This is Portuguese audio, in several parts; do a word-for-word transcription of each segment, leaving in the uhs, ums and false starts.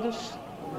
todos.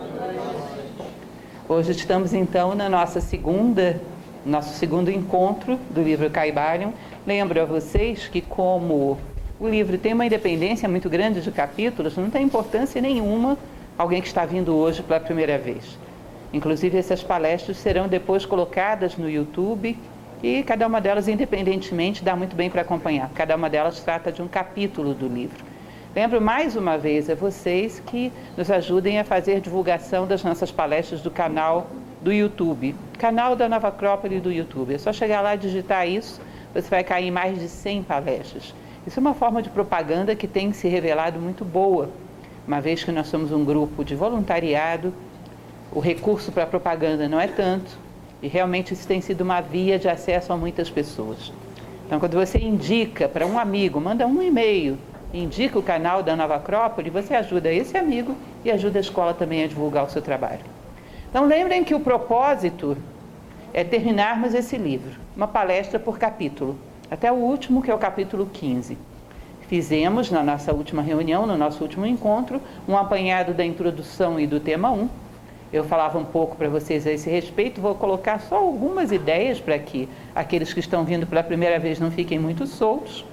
Hoje estamos então na nossa segunda, nosso segundo encontro do livro Caibalion. Lembro a vocês que como o livro tem uma independência muito grande de capítulos, não tem importância nenhuma alguém que está vindo hoje pela primeira vez. Inclusive essas palestras serão depois colocadas no YouTube e cada uma delas independentemente dá muito bem para acompanhar. Cada uma delas trata de um capítulo do livro. Lembro mais uma vez a vocês que nos ajudem a fazer divulgação das nossas palestras do canal do YouTube, canal da Nova Acrópole do YouTube. É só chegar lá e digitar isso, você vai cair em mais de cem palestras. Isso é uma forma de propaganda que tem se revelado muito boa, uma vez que nós somos um grupo de voluntariado, o recurso para a propaganda não é tanto, e realmente isso tem sido uma via de acesso a muitas pessoas. Então, quando você indica para um amigo, manda um e-mail, indica o canal da Nova Acrópole, você ajuda esse amigo e ajuda a escola também a divulgar o seu trabalho. Então, lembrem que o propósito é terminarmos esse livro, uma palestra por capítulo, até o último, que é o capítulo quinze. Fizemos, na nossa última reunião, no nosso último encontro, um apanhado da introdução e do tema um. Eu falava um pouco para vocês a esse respeito, vou colocar só algumas ideias para que aqueles que estão vindo pela primeira vez não fiquem muito soltos.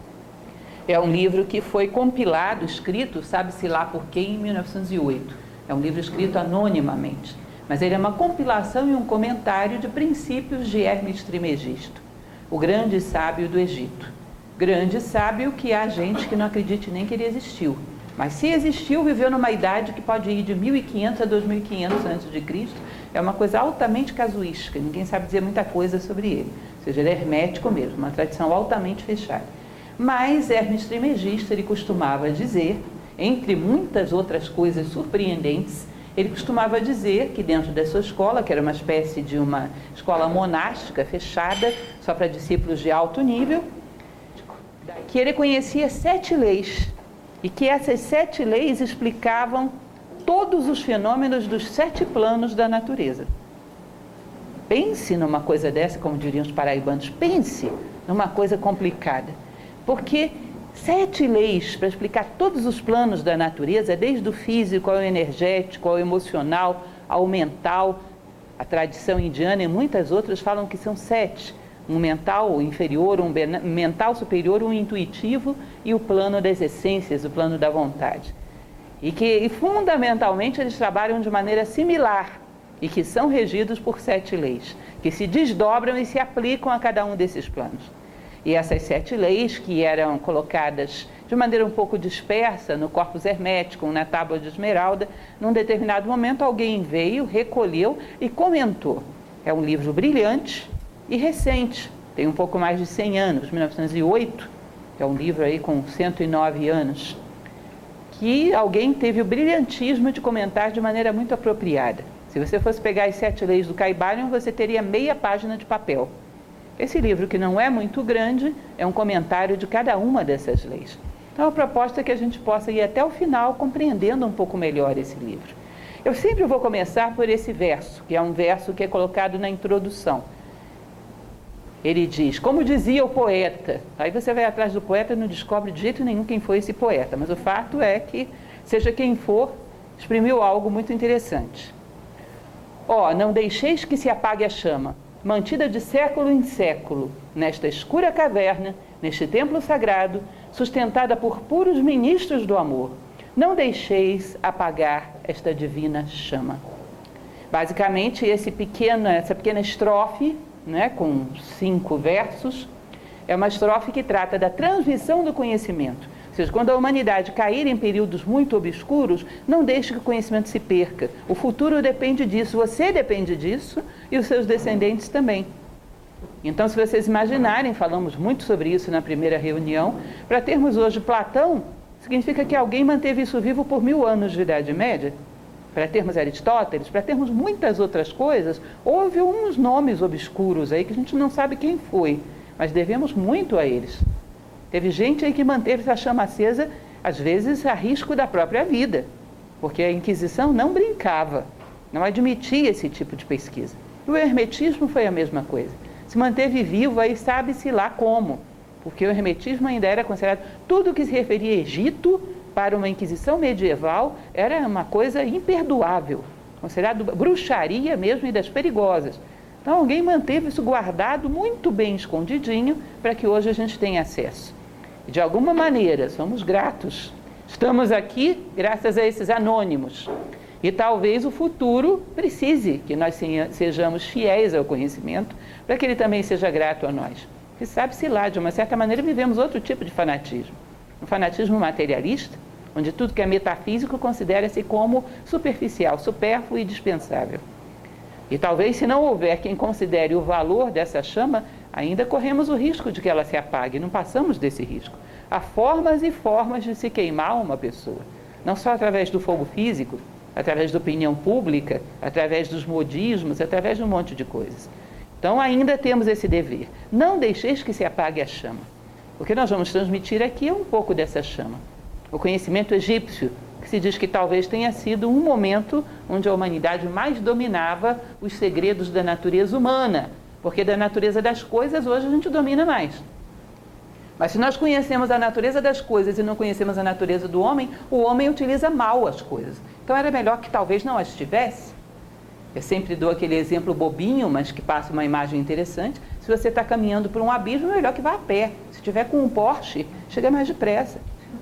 É um livro que foi compilado, escrito, sabe-se lá por quem, em mil novecentos e oito. É um livro escrito anonimamente, mas ele é uma compilação e um comentário de princípios de Hermes Trismegisto, o grande sábio do Egito. Grande sábio que há gente que não acredite nem que ele existiu. Mas se existiu, viveu numa idade que pode ir de mil e quinhentos a dois mil e quinhentos antes de Cristo. É uma coisa altamente casuística, ninguém sabe dizer muita coisa sobre ele. Ou seja, ele é hermético mesmo, uma tradição altamente fechada. Mas Hermes Trismegisto, ele costumava dizer, entre muitas outras coisas surpreendentes, ele costumava dizer que dentro da sua escola, que era uma espécie de uma escola monástica fechada, só para discípulos de alto nível, que ele conhecia sete leis, e que essas sete leis explicavam todos os fenômenos dos sete planos da natureza. Pense numa coisa dessa, como diriam os paraibanos, pense numa coisa complicada. Porque sete leis para explicar todos os planos da natureza, desde o físico ao energético, ao emocional, ao mental, a tradição indiana e muitas outras falam que são sete. Um mental inferior, um mental superior, um intuitivo e o plano das essências, o plano da vontade. E que e fundamentalmente eles trabalham de maneira similar e que são regidos por sete leis, que se desdobram e se aplicam a cada um desses planos. E essas sete leis, que eram colocadas de maneira um pouco dispersa no corpus hermético, na tábua de esmeralda, num determinado momento alguém veio, recolheu e comentou. É um livro brilhante e recente, tem um pouco mais de cem anos, mil novecentos e oito, é um livro aí com cento e nove anos, que alguém teve o brilhantismo de comentar de maneira muito apropriada. Se você fosse pegar as sete leis do Caibalion, você teria meia página de papel. Esse livro, que não é muito grande, é um comentário de cada uma dessas leis. Então, a proposta é que a gente possa ir até o final compreendendo um pouco melhor esse livro. Eu sempre vou começar por esse verso, que é um verso que é colocado na introdução. Ele diz, como dizia o poeta. Aí você vai atrás do poeta e não descobre de jeito nenhum quem foi esse poeta, mas o fato é que, seja quem for, exprimiu algo muito interessante. Ó, não deixeis que se apague a chama, mantida de século em século, nesta escura caverna, neste templo sagrado, sustentada por puros ministros do amor. Não deixeis apagar esta divina chama. Basicamente, esse pequeno, essa pequena estrofe, né, com cinco versos, é uma estrofe que trata da transmissão do conhecimento. Ou seja, quando a humanidade cair em períodos muito obscuros, não deixe que o conhecimento se perca. O futuro depende disso, você depende disso e os seus descendentes também. Então, se vocês imaginarem, falamos muito sobre isso na primeira reunião, para termos hoje Platão, significa que alguém manteve isso vivo por mil anos de Idade Média. Para termos Aristóteles, para termos muitas outras coisas, houve uns nomes obscuros aí que a gente não sabe quem foi, mas devemos muito a eles. Teve gente aí que manteve essa chama acesa, às vezes a risco da própria vida, porque a Inquisição não brincava, não admitia esse tipo de pesquisa. E o hermetismo foi a mesma coisa. Se manteve vivo, aí sabe-se lá como, porque o hermetismo ainda era considerado, tudo que se referia a Egito para uma Inquisição medieval, era uma coisa imperdoável, considerado bruxaria mesmo e das perigosas. Então alguém manteve isso guardado, muito bem escondidinho, para que hoje a gente tenha acesso. E de alguma maneira, somos gratos. Estamos aqui graças a esses anônimos. E talvez o futuro precise que nós sejamos fiéis ao conhecimento, para que ele também seja grato a nós. E sabe-se lá, de uma certa maneira, vivemos outro tipo de fanatismo. Um fanatismo materialista, onde tudo que é metafísico considera-se como superficial, supérfluo e dispensável. E talvez, se não houver quem considere o valor dessa chama, ainda corremos o risco de que ela se apague. Não passamos desse risco. Há formas e formas de se queimar uma pessoa. Não só através do fogo físico, através da opinião pública, através dos modismos, através de um monte de coisas. Então ainda temos esse dever. Não deixeis que se apague a chama. O que nós vamos transmitir aqui é um pouco dessa chama. O conhecimento egípcio, que se diz que talvez tenha sido um momento onde a humanidade mais dominava os segredos da natureza humana, porque da natureza das coisas hoje a gente domina mais. Mas se nós conhecemos a natureza das coisas e não conhecemos a natureza do homem, o homem utiliza mal as coisas. Então era melhor que talvez não as tivesse. Eu sempre dou aquele exemplo bobinho, mas que passa uma imagem interessante. Se você está caminhando por um abismo, é melhor que vá a pé. Se tiver com um Porsche, chega mais depressa.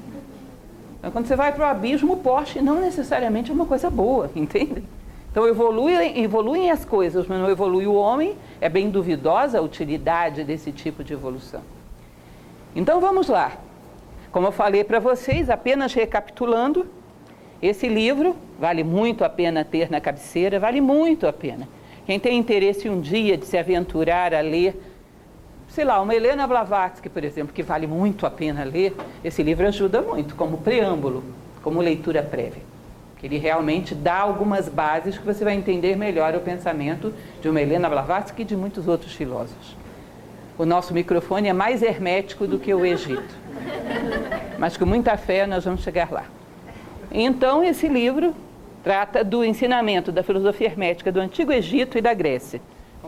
Então, quando você vai para o abismo, o Porsche não necessariamente é uma coisa boa, entende? Então evoluem, evoluem as coisas, mas não evolui o homem. É bem duvidosa a utilidade desse tipo de evolução. Então vamos lá. Como eu falei para vocês, apenas recapitulando, esse livro vale muito a pena ter na cabeceira, vale muito a pena. Quem tem interesse um dia de se aventurar a ler, sei lá, uma Helena Blavatsky, por exemplo, que vale muito a pena ler, esse livro ajuda muito, como preâmbulo, como leitura prévia. Que ele realmente dá algumas bases que você vai entender melhor o pensamento de uma Helena Blavatsky e de muitos outros filósofos. O nosso microfone é mais hermético do que o Egito. Mas com muita fé nós vamos chegar lá. Então, esse livro trata do ensinamento da filosofia hermética do Antigo Egito e da Grécia.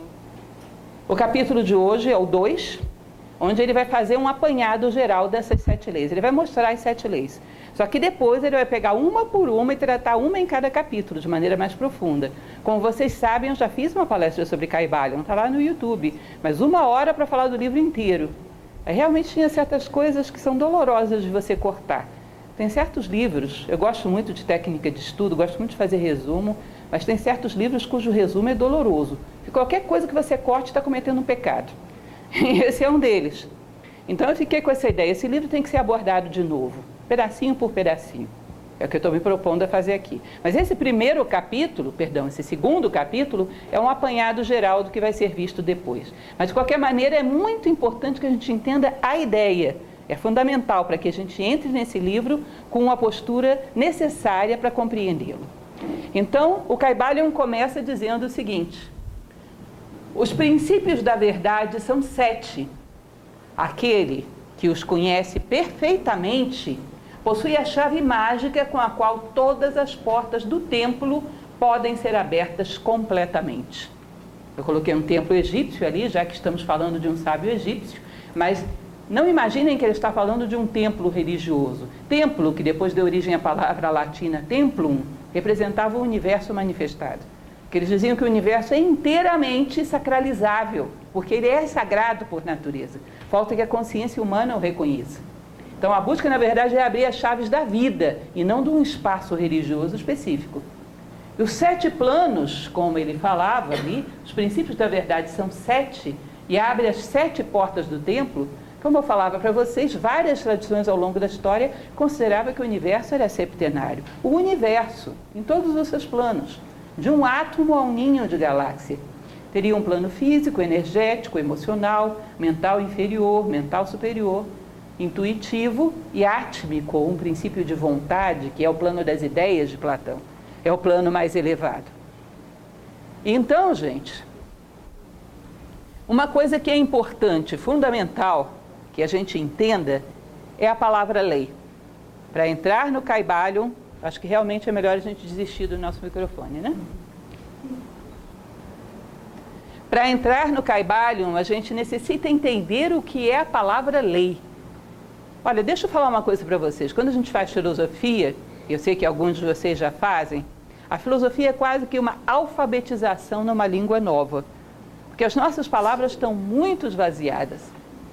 O capítulo de hoje é o dois, onde ele vai fazer um apanhado geral dessas sete leis. Ele vai mostrar as sete leis. Só que depois ele vai pegar uma por uma e tratar uma em cada capítulo, de maneira mais profunda. Como vocês sabem, eu já fiz uma palestra sobre Kybalion, está lá no YouTube, mas uma hora para falar do livro inteiro. Aí realmente tinha certas coisas que são dolorosas de você cortar. Tem certos livros, eu gosto muito de técnica de estudo, gosto muito de fazer resumo, mas tem certos livros cujo resumo é doloroso. E qualquer coisa que você corte está cometendo um pecado. E esse é um deles. Então eu fiquei com essa ideia, esse livro tem que ser abordado de novo, pedacinho por pedacinho. É o que eu estou me propondo a fazer aqui. Mas esse primeiro capítulo, perdão, esse segundo capítulo, é um apanhado geral do que vai ser visto depois. Mas, de qualquer maneira, é muito importante que a gente entenda a ideia. É fundamental para que a gente entre nesse livro com uma postura necessária para compreendê-lo. Então, o Kybalion começa dizendo o seguinte: os princípios da verdade são sete. Aquele que os conhece perfeitamente possui a chave mágica com a qual todas as portas do templo podem ser abertas completamente. Eu coloquei um templo egípcio ali, já que estamos falando de um sábio egípcio, mas não imaginem que ele está falando de um templo religioso. Templo, que depois deu origem à palavra latina templum, representava o universo manifestado. Que eles diziam que o universo é inteiramente sacralizável, porque ele é sagrado por natureza. Falta que a consciência humana o reconheça. Então a busca, na verdade, é abrir as chaves da vida e não de um espaço religioso específico. E os sete planos, como ele falava ali, os princípios da verdade são sete, e abre as sete portas do templo. Como eu falava para vocês, várias tradições ao longo da história consideravam que o universo era septenário. O universo, em todos os seus planos, de um átomo a um ninho de galáxia. Teria um plano físico, energético, emocional, mental inferior, mental superior, intuitivo e átmico, um princípio de vontade, que é o plano das ideias de Platão. É o plano mais elevado. Então, gente, uma coisa que é importante, fundamental, que a gente entenda, é a palavra lei. Para entrar no Kybalion, acho que realmente é melhor a gente desistir do nosso microfone, né? Para entrar no Kybalion, a gente necessita entender o que é a palavra lei. Olha, deixa eu falar uma coisa para vocês. Quando a gente faz filosofia, eu sei que alguns de vocês já fazem, a filosofia é quase que uma alfabetização numa língua nova. Porque as nossas palavras estão muito esvaziadas.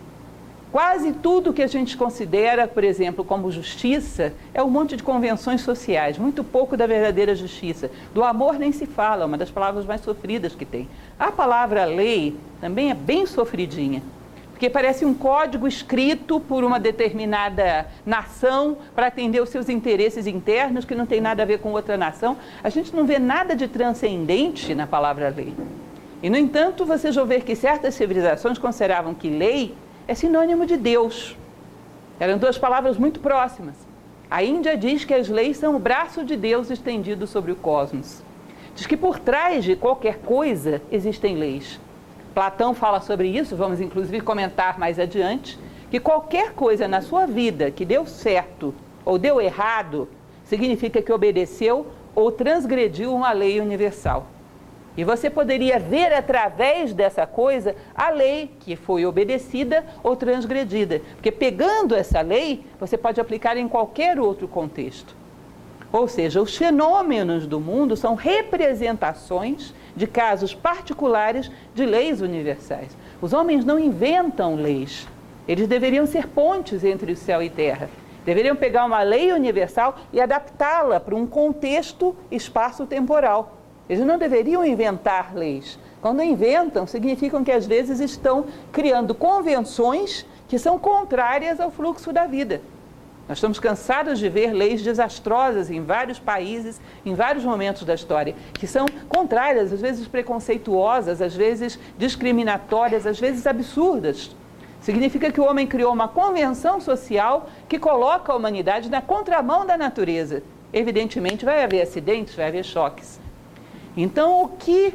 Quase tudo que a gente considera, por exemplo, como justiça, é um monte de convenções sociais, muito pouco da verdadeira justiça. Do amor nem se fala, uma das palavras mais sofridas que tem. A palavra lei também é bem sofridinha, porque parece um código escrito por uma determinada nação para atender os seus interesses internos, que não tem nada a ver com outra nação. A gente não vê nada de transcendente na palavra lei. E, no entanto, vocês vão ver que certas civilizações consideravam que lei é sinônimo de Deus. Eram duas palavras muito próximas. A Índia diz que as leis são o braço de Deus estendido sobre o cosmos. Diz que por trás de qualquer coisa existem leis. Platão fala sobre isso, vamos inclusive comentar mais adiante, que qualquer coisa na sua vida que deu certo ou deu errado, significa que obedeceu ou transgrediu uma lei universal. E você poderia ver através dessa coisa a lei que foi obedecida ou transgredida. Porque pegando essa lei, você pode aplicar em qualquer outro contexto. Ou seja, os fenômenos do mundo são representações de casos particulares de leis universais. Os homens não inventam leis. Eles deveriam ser pontes entre o céu e terra. Deveriam pegar uma lei universal e adaptá-la para um contexto espaço-temporal. Eles não deveriam inventar leis. Quando inventam, significam que às vezes estão criando convenções que são contrárias ao fluxo da vida. Nós estamos cansados de ver leis desastrosas em vários países, em vários momentos da história, que são contrárias, às vezes preconceituosas, às vezes discriminatórias, às vezes absurdas. Significa que o homem criou uma convenção social que coloca a humanidade na contramão da natureza. Evidentemente vai haver acidentes, vai haver choques. Então, o que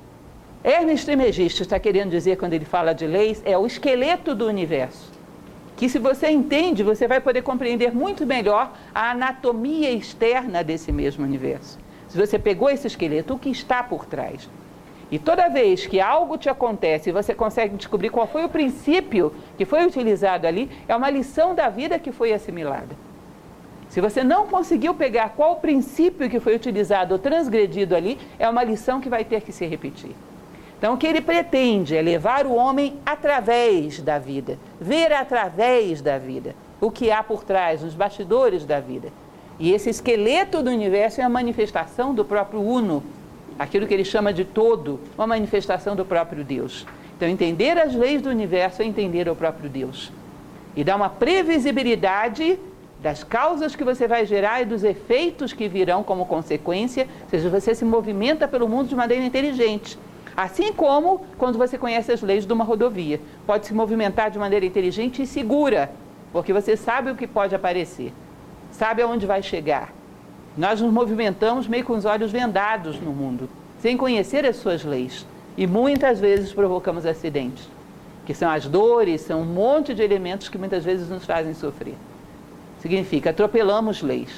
Hermes Trismegisto está querendo dizer quando ele fala de leis é o esqueleto do universo. Que se você entende, você vai poder compreender muito melhor a anatomia externa desse mesmo universo. Se você pegou esse esqueleto, o que está por trás? E toda vez que algo te acontece e você consegue descobrir qual foi o princípio que foi utilizado ali, é uma lição da vida que foi assimilada. Se você não conseguiu pegar qual o princípio que foi utilizado ou transgredido ali, é uma lição que vai ter que se repetir. Então, o que ele pretende é levar o homem através da vida, ver através da vida o que há por trás, os bastidores da vida. E esse esqueleto do universo é a manifestação do próprio Uno, aquilo que ele chama de todo, uma manifestação do próprio Deus. Então, entender as leis do universo é entender o próprio Deus. E dá uma previsibilidade das causas que você vai gerar e dos efeitos que virão como consequência, ou seja, você se movimenta pelo mundo de maneira inteligente. Assim como quando você conhece as leis de uma rodovia. Pode se movimentar de maneira inteligente e segura, porque você sabe o que pode aparecer, sabe aonde vai chegar. Nós nos movimentamos meio com os olhos vendados no mundo, sem conhecer as suas leis. E muitas vezes provocamos acidentes, que são as dores, são um monte de elementos que muitas vezes nos fazem sofrer. Significa, atropelamos leis.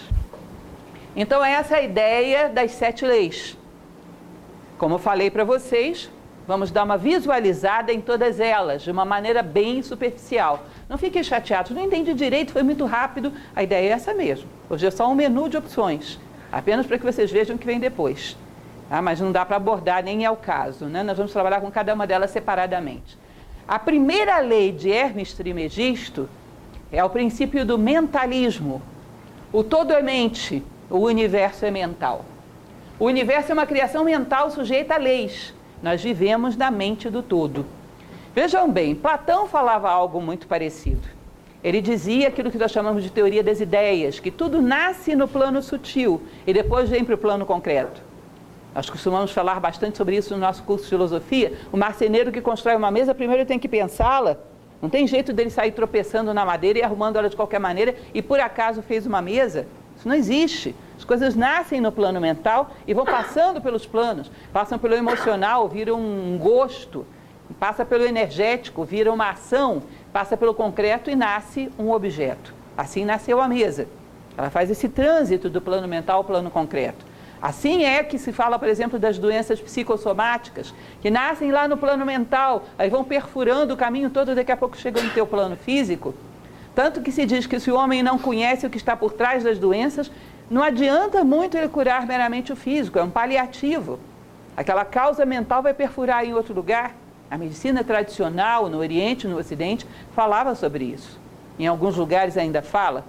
Então, essa é a ideia das sete leis. Como eu falei para vocês, vamos dar uma visualizada em todas elas, de uma maneira bem superficial. Não fiquem chateados, não entendi direito, foi muito rápido. A ideia é essa mesmo. Hoje é só um menu de opções, apenas para que vocês vejam o que vem depois. Ah, mas não dá para abordar, nem é o caso, né? Nós vamos trabalhar com cada uma delas separadamente. A primeira lei de Hermes Trismegisto é o princípio do mentalismo. O todo é mente, o universo é mental. O universo é uma criação mental sujeita a leis. Nós vivemos na mente do todo. Vejam bem, Platão falava algo muito parecido. Ele dizia aquilo que nós chamamos de teoria das ideias, que tudo nasce no plano sutil e depois vem para o plano concreto. Nós costumamos falar bastante sobre isso no nosso curso de filosofia. O marceneiro que constrói uma mesa, primeiro tem que pensá-la. Não tem jeito dele sair tropeçando na madeira e arrumando ela de qualquer maneira e por acaso fez uma mesa. Isso não existe. As coisas nascem no plano mental e vão passando pelos planos. Passam pelo emocional, viram um gosto. Passa pelo energético, vira uma ação. Passa pelo concreto e nasce um objeto. Assim nasceu a mesa. Ela faz esse trânsito do plano mental ao plano concreto. Assim é que se fala, por exemplo, das doenças psicossomáticas, que nascem lá no plano mental, aí vão perfurando o caminho todo, daqui a pouco chegam no teu plano físico. Tanto que se diz que se o homem não conhece o que está por trás das doenças, não adianta muito ele curar meramente o físico, é um paliativo. Aquela causa mental vai perfurar em outro lugar. A medicina tradicional, no Oriente e no Ocidente, falava sobre isso. Em alguns lugares ainda fala.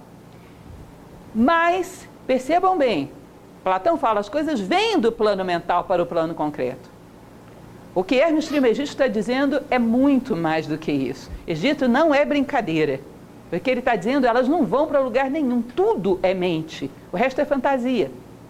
Mas, percebam bem, Platão fala, as coisas vêm do plano mental para o plano concreto. O que Hermes Trismegisto está dizendo é muito mais do que isso. Egito não é brincadeira. O que ele está dizendo, elas não vão para lugar nenhum. Tudo é mente, o resto é fantasia.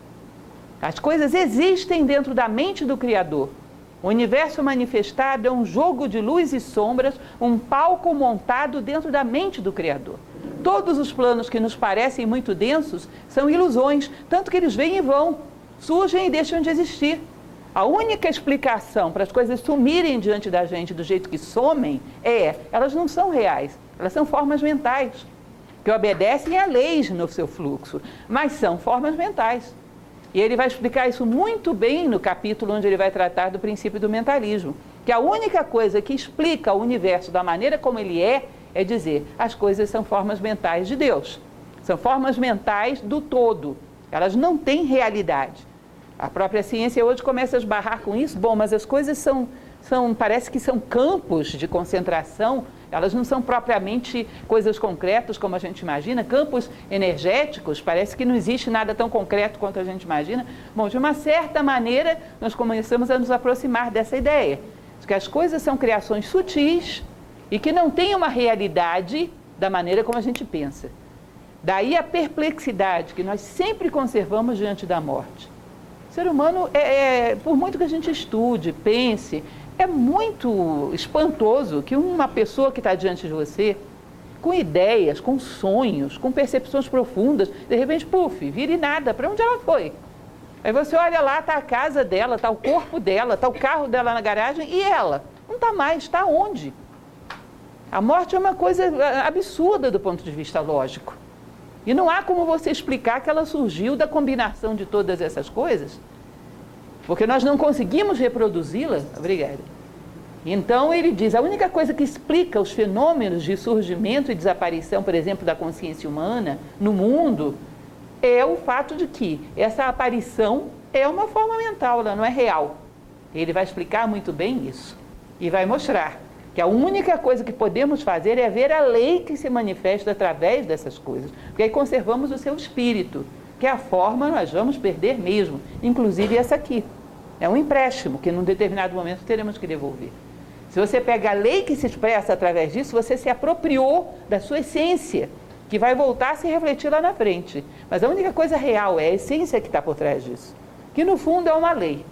As coisas existem dentro da mente do Criador. O universo manifestado é um jogo de luz e sombras, um palco montado dentro da mente do Criador. Todos os planos que nos parecem muito densos são ilusões, tanto que eles vêm e vão, surgem e deixam de existir. A única explicação para as coisas sumirem diante da gente do jeito que somem é, elas não são reais, elas são formas mentais, que obedecem a leis no seu fluxo, mas são formas mentais. E ele vai explicar isso muito bem no capítulo onde ele vai tratar do princípio do mentalismo, que a única coisa que explica o universo da maneira como ele é, é dizer, as coisas são formas mentais de Deus, são formas mentais do todo, elas não têm realidade. A própria ciência hoje começa a esbarrar com isso, bom, mas as coisas são, são, parece que são campos de concentração, elas não são propriamente coisas concretas como a gente imagina, campos energéticos, parece que não existe nada tão concreto quanto a gente imagina. Bom, de uma certa maneira, nós começamos a nos aproximar dessa ideia, de que as coisas são criações sutis e que não têm uma realidade da maneira como a gente pensa. Daí a perplexidade que nós sempre conservamos diante da morte. O ser humano, é, é, por muito que a gente estude, pense, é muito espantoso que uma pessoa que está diante de você, com ideias, com sonhos, com percepções profundas, de repente, puf, vire nada, para onde ela foi? Aí você olha lá, está a casa dela, está o corpo dela, está o carro dela na garagem, e ela? Não está mais, está onde? A morte é uma coisa absurda do ponto de vista lógico. E não há como você explicar que ela surgiu da combinação de todas essas coisas, porque nós não conseguimos reproduzi-la. Obrigada. Então ele diz, a única coisa que explica os fenômenos de surgimento e desaparição, por exemplo, da consciência humana no mundo, é o fato de que essa aparição é uma forma mental, ela não é real. Ele vai explicar muito bem isso e vai mostrar que a única coisa que podemos fazer é ver a lei que se manifesta através dessas coisas, porque aí conservamos o seu espírito, que é a forma nós vamos perder mesmo, inclusive essa aqui. É um empréstimo que num determinado momento teremos que devolver. Se você pega a lei que se expressa através disso, você se apropriou da sua essência, que vai voltar a se refletir lá na frente. Mas a única coisa real é a essência que está por trás disso, que no fundo é uma lei.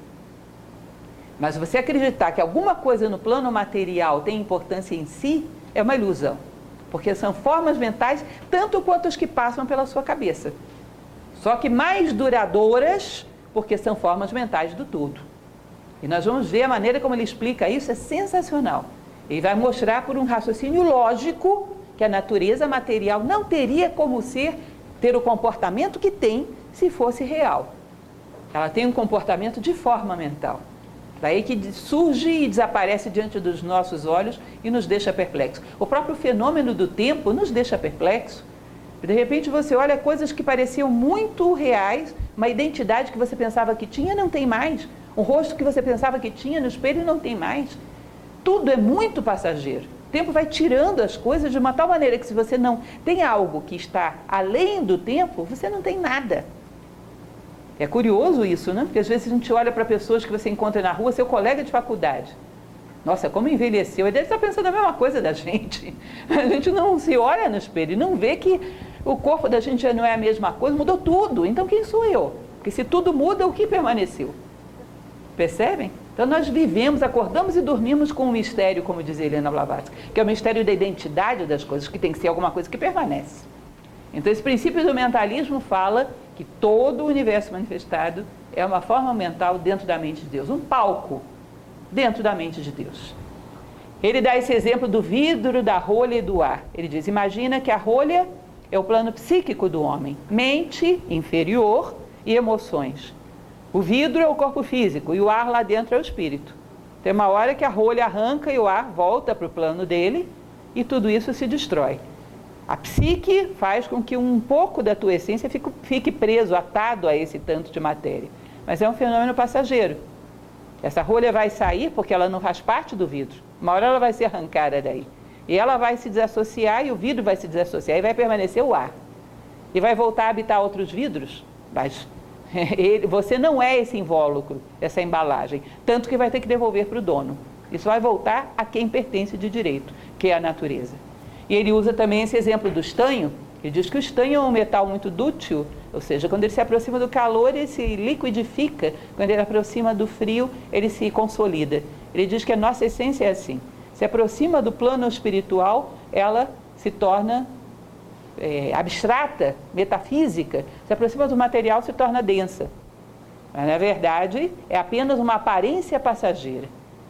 Mas você acreditar que alguma coisa no plano material tem importância em si, é uma ilusão. Porque são formas mentais, tanto quanto as que passam pela sua cabeça. Só que mais duradouras, porque são formas mentais do todo. E nós vamos ver a maneira como ele explica isso, é sensacional. Ele vai mostrar por um raciocínio lógico que a natureza material não teria como ser, ter o comportamento que tem se fosse real. Ela tem um comportamento de forma mental. Daí que surge e desaparece diante dos nossos olhos e nos deixa perplexos. O próprio fenômeno do tempo nos deixa perplexos. De repente você olha coisas que pareciam muito reais, uma identidade que você pensava que tinha, não tem mais. Um rosto que você pensava que tinha no espelho, não tem mais. Tudo é muito passageiro. O tempo vai tirando as coisas de uma tal maneira que se você não tem algo que está além do tempo, você não tem nada. É curioso isso, né? Porque às vezes a gente olha para pessoas que você encontra na rua, seu colega de faculdade. Nossa, como envelheceu. Ele deve estar pensando a mesma coisa da gente. A gente não se olha no espelho e não vê que o corpo da gente já não é a mesma coisa, mudou tudo. Então quem sou eu? Porque se tudo muda, o que permaneceu? Percebem? Então nós vivemos, acordamos e dormimos com um mistério, como diz Helena Blavatsky, que é o mistério da identidade das coisas, que tem que ser alguma coisa que permanece. Então esse princípio do mentalismo fala que todo o universo manifestado é uma forma mental dentro da mente de Deus, um palco dentro da mente de Deus. Ele dá esse exemplo do vidro, da rolha e do ar. Ele diz, imagina que a rolha é o plano psíquico do homem, mente inferior e emoções. O vidro é o corpo físico e o ar lá dentro é o espírito. Tem uma hora que a rolha arranca e o ar volta para o plano dele e tudo isso se destrói. A psique faz com que um pouco da tua essência fique, fique preso, atado a esse tanto de matéria. Mas é um fenômeno passageiro. Essa rolha vai sair porque ela não faz parte do vidro. Uma hora ela vai ser arrancada daí. E ela vai se desassociar e o vidro vai se desassociar e vai permanecer o ar. E vai voltar a habitar outros vidros. Mas ele, você não é esse invólucro, essa embalagem. Tanto que vai ter que devolver para o dono. Isso vai voltar a quem pertence de direito, que é a natureza. E ele usa também esse exemplo do estanho. Ele diz que o estanho é um metal muito dúctil, ou seja, quando ele se aproxima do calor, ele se liquidifica, quando ele aproxima do frio, ele se consolida. Ele diz que a nossa essência é assim. Se aproxima do plano espiritual, ela se torna é, abstrata, metafísica. Se aproxima do material, se torna densa. Mas, na verdade, é apenas uma aparência passageira.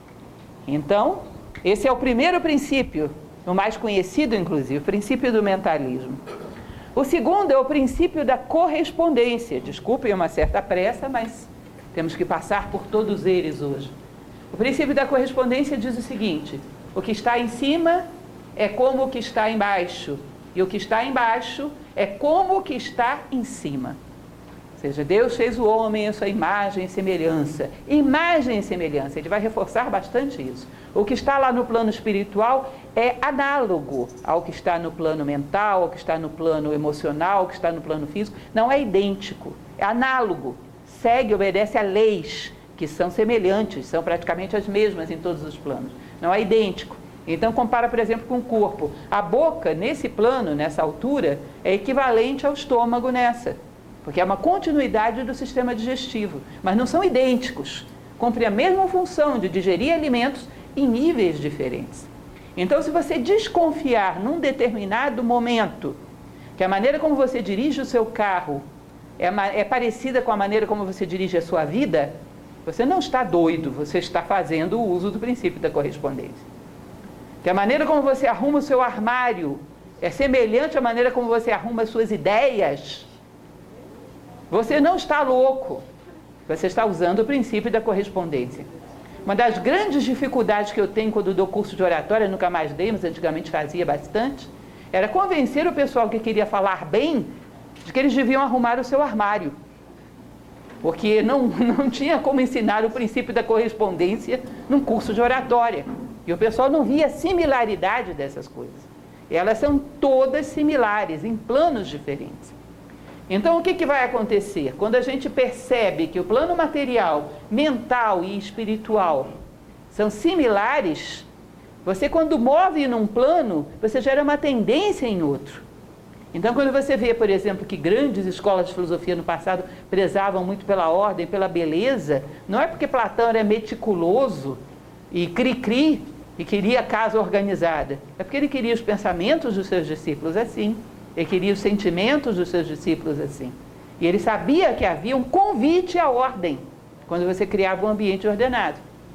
Então, esse é o primeiro princípio, o mais conhecido, inclusive, o princípio do mentalismo. O segundo é o princípio da correspondência. Desculpem uma certa pressa, mas temos que passar por todos eles hoje. O princípio da correspondência diz o seguinte: o que está em cima é como o que está embaixo, e o que está embaixo é como o que está em cima. Ou seja, Deus fez o homem em sua imagem e semelhança. Imagem e semelhança, ele vai reforçar bastante isso. O que está lá no plano espiritual é análogo ao que está no plano mental, ao que está no plano emocional, ao que está no plano físico. Não é idêntico, é análogo. Segue, obedece a leis que são semelhantes, são praticamente as mesmas em todos os planos. Não é idêntico. Então, compara, por exemplo, com o corpo. A boca, nesse plano, nessa altura, é equivalente ao estômago nessa. Porque é uma continuidade do sistema digestivo, mas não são idênticos. Cumprem a mesma função de digerir alimentos em níveis diferentes. Então, se você desconfiar num determinado momento que a maneira como você dirige o seu carro é, é parecida com a maneira como você dirige a sua vida, você não está doido, você está fazendo o uso do princípio da correspondência. Que a maneira como você arruma o seu armário é semelhante à maneira como você arruma as suas ideias, você não está louco, você está usando o princípio da correspondência. Uma das grandes dificuldades que eu tenho quando dou curso de oratória, nunca mais dei, mas antigamente fazia bastante, era convencer o pessoal que queria falar bem de que eles deviam arrumar o seu armário. Porque não, não tinha como ensinar o princípio da correspondência num curso de oratória. E o pessoal não via a similaridade dessas coisas. E elas são todas similares, em planos diferentes. Então, o que, que vai acontecer? Quando a gente percebe que o plano material, mental e espiritual são similares, você, quando move num plano, você gera uma tendência em outro. Então, quando você vê, por exemplo, que grandes escolas de filosofia no passado prezavam muito pela ordem, pela beleza, não é porque Platão era meticuloso e cri-cri e queria a casa organizada, é porque ele queria os pensamentos dos seus discípulos assim. Ele queria os sentimentos dos seus discípulos assim. E ele sabia que havia um convite à ordem quando você criava um ambiente ordenado.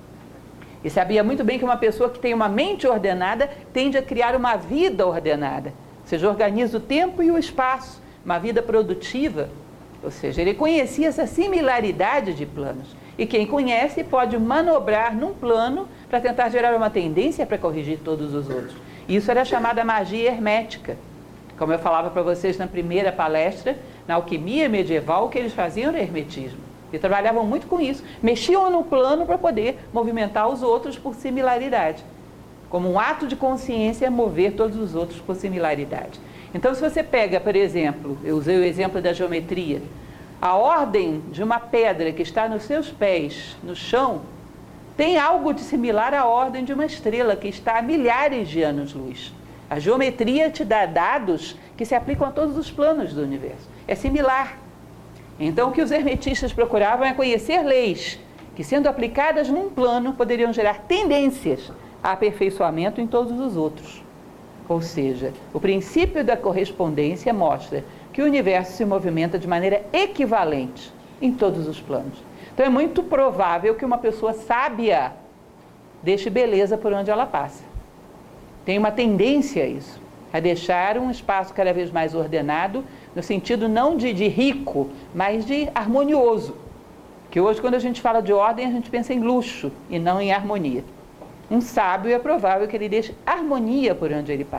E sabia muito bem que uma pessoa que tem uma mente ordenada tende a criar uma vida ordenada. Ou seja, organiza o tempo e o espaço, uma vida produtiva. Ou seja, ele conhecia essa similaridade de planos. E quem conhece pode manobrar num plano para tentar gerar uma tendência para corrigir todos os outros. Isso era chamada magia hermética. Como eu falava para vocês na primeira palestra, na alquimia medieval, o que eles faziam era hermetismo. E trabalhavam muito com isso. Mexiam no plano para poder movimentar os outros por similaridade. Como um ato de consciência, mover todos os outros por similaridade. Então, se você pega, por exemplo, eu usei o exemplo da geometria, a ordem de uma pedra que está nos seus pés, no chão, tem algo de similar à ordem de uma estrela que está a milhares de anos-luz. A geometria te dá dados que se aplicam a todos os planos do universo. É similar. Então, o que os hermetistas procuravam é conhecer leis que, sendo aplicadas num plano, poderiam gerar tendências a aperfeiçoamento em todos os outros. Ou seja, o princípio da correspondência mostra que o universo se movimenta de maneira equivalente em todos os planos. Então, é muito provável que uma pessoa sábia deixe beleza por onde ela passa. Tem uma tendência a isso, a deixar um espaço cada vez mais ordenado, no sentido não de, de rico, mas de harmonioso. Que hoje, quando a gente fala de ordem, a gente pensa em luxo e não em harmonia. Um sábio é provável que ele deixe harmonia por onde ele passa.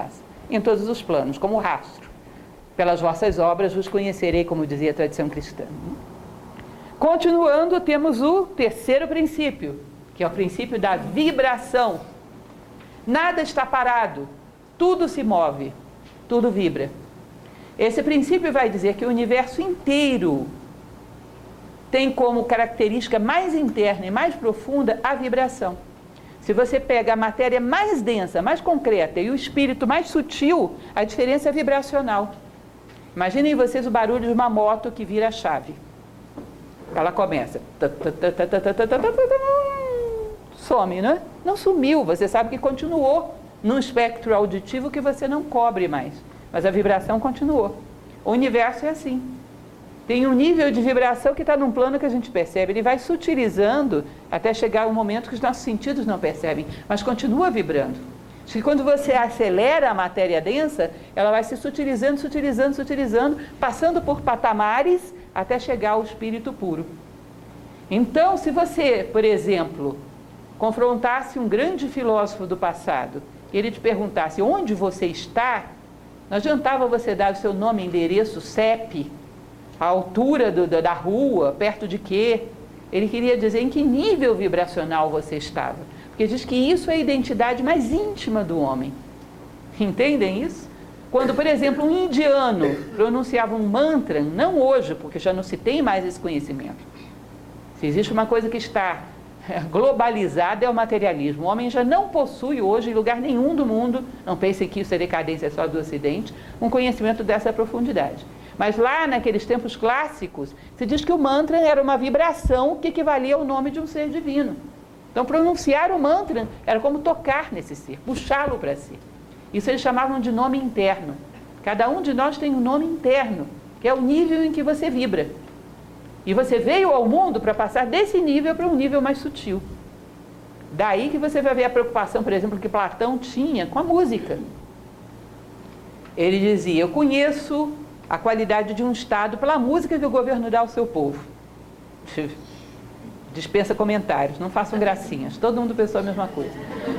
em todos os planos, como rastro. Pelas vossas obras vos conhecerei, como dizia a tradição cristã. Continuando, temos o terceiro princípio, que é o princípio da vibração. Nada está parado, tudo se move, tudo vibra. Esse princípio vai dizer que o universo inteiro tem como característica mais interna e mais profunda a vibração. Se você pega a matéria mais densa, mais concreta e o espírito mais sutil, a diferença é vibracional. Imaginem vocês o barulho de uma moto que vira a chave. Ela começa. Some, não é? Não sumiu, você sabe que continuou num espectro auditivo que você não cobre mais. Mas a vibração continuou. O universo é assim. Tem um nível de vibração que está num plano que a gente percebe. Ele vai sutilizando até chegar um momento que os nossos sentidos não percebem, mas continua vibrando. Que quando você acelera a matéria densa, ela vai se sutilizando, sutilizando, sutilizando, passando por patamares até chegar ao espírito puro. Então, se você, por exemplo, confrontasse um grande filósofo do passado, e ele te perguntasse onde você está, não adiantava você dar o seu nome, endereço, C E P, a altura do, da rua, perto de quê? Ele queria dizer em que nível vibracional você estava. Porque diz que isso é a identidade mais íntima do homem. Entendem isso? Quando, por exemplo, um indiano pronunciava um mantra, não hoje, porque já não se tem mais esse conhecimento. Se existe uma coisa que está globalizada é o materialismo. O homem já não possui hoje, em lugar nenhum do mundo, não pensem que isso é decadência só do Ocidente, um conhecimento dessa profundidade. Mas lá, naqueles tempos clássicos, se diz que o mantra era uma vibração que equivalia ao nome de um ser divino. Então, pronunciar o mantra era como tocar nesse ser, puxá-lo para si. Isso eles chamavam de nome interno. Cada um de nós tem um nome interno, que é o nível em que você vibra. E você veio ao mundo para passar desse nível para um nível mais sutil. Daí que você vai ver a preocupação, por exemplo, que Platão tinha com a música. Ele dizia, eu conheço a qualidade de um Estado pela música que o governo dá ao seu povo. Dispensa comentários, não façam gracinhas, todo mundo pensou a mesma coisa.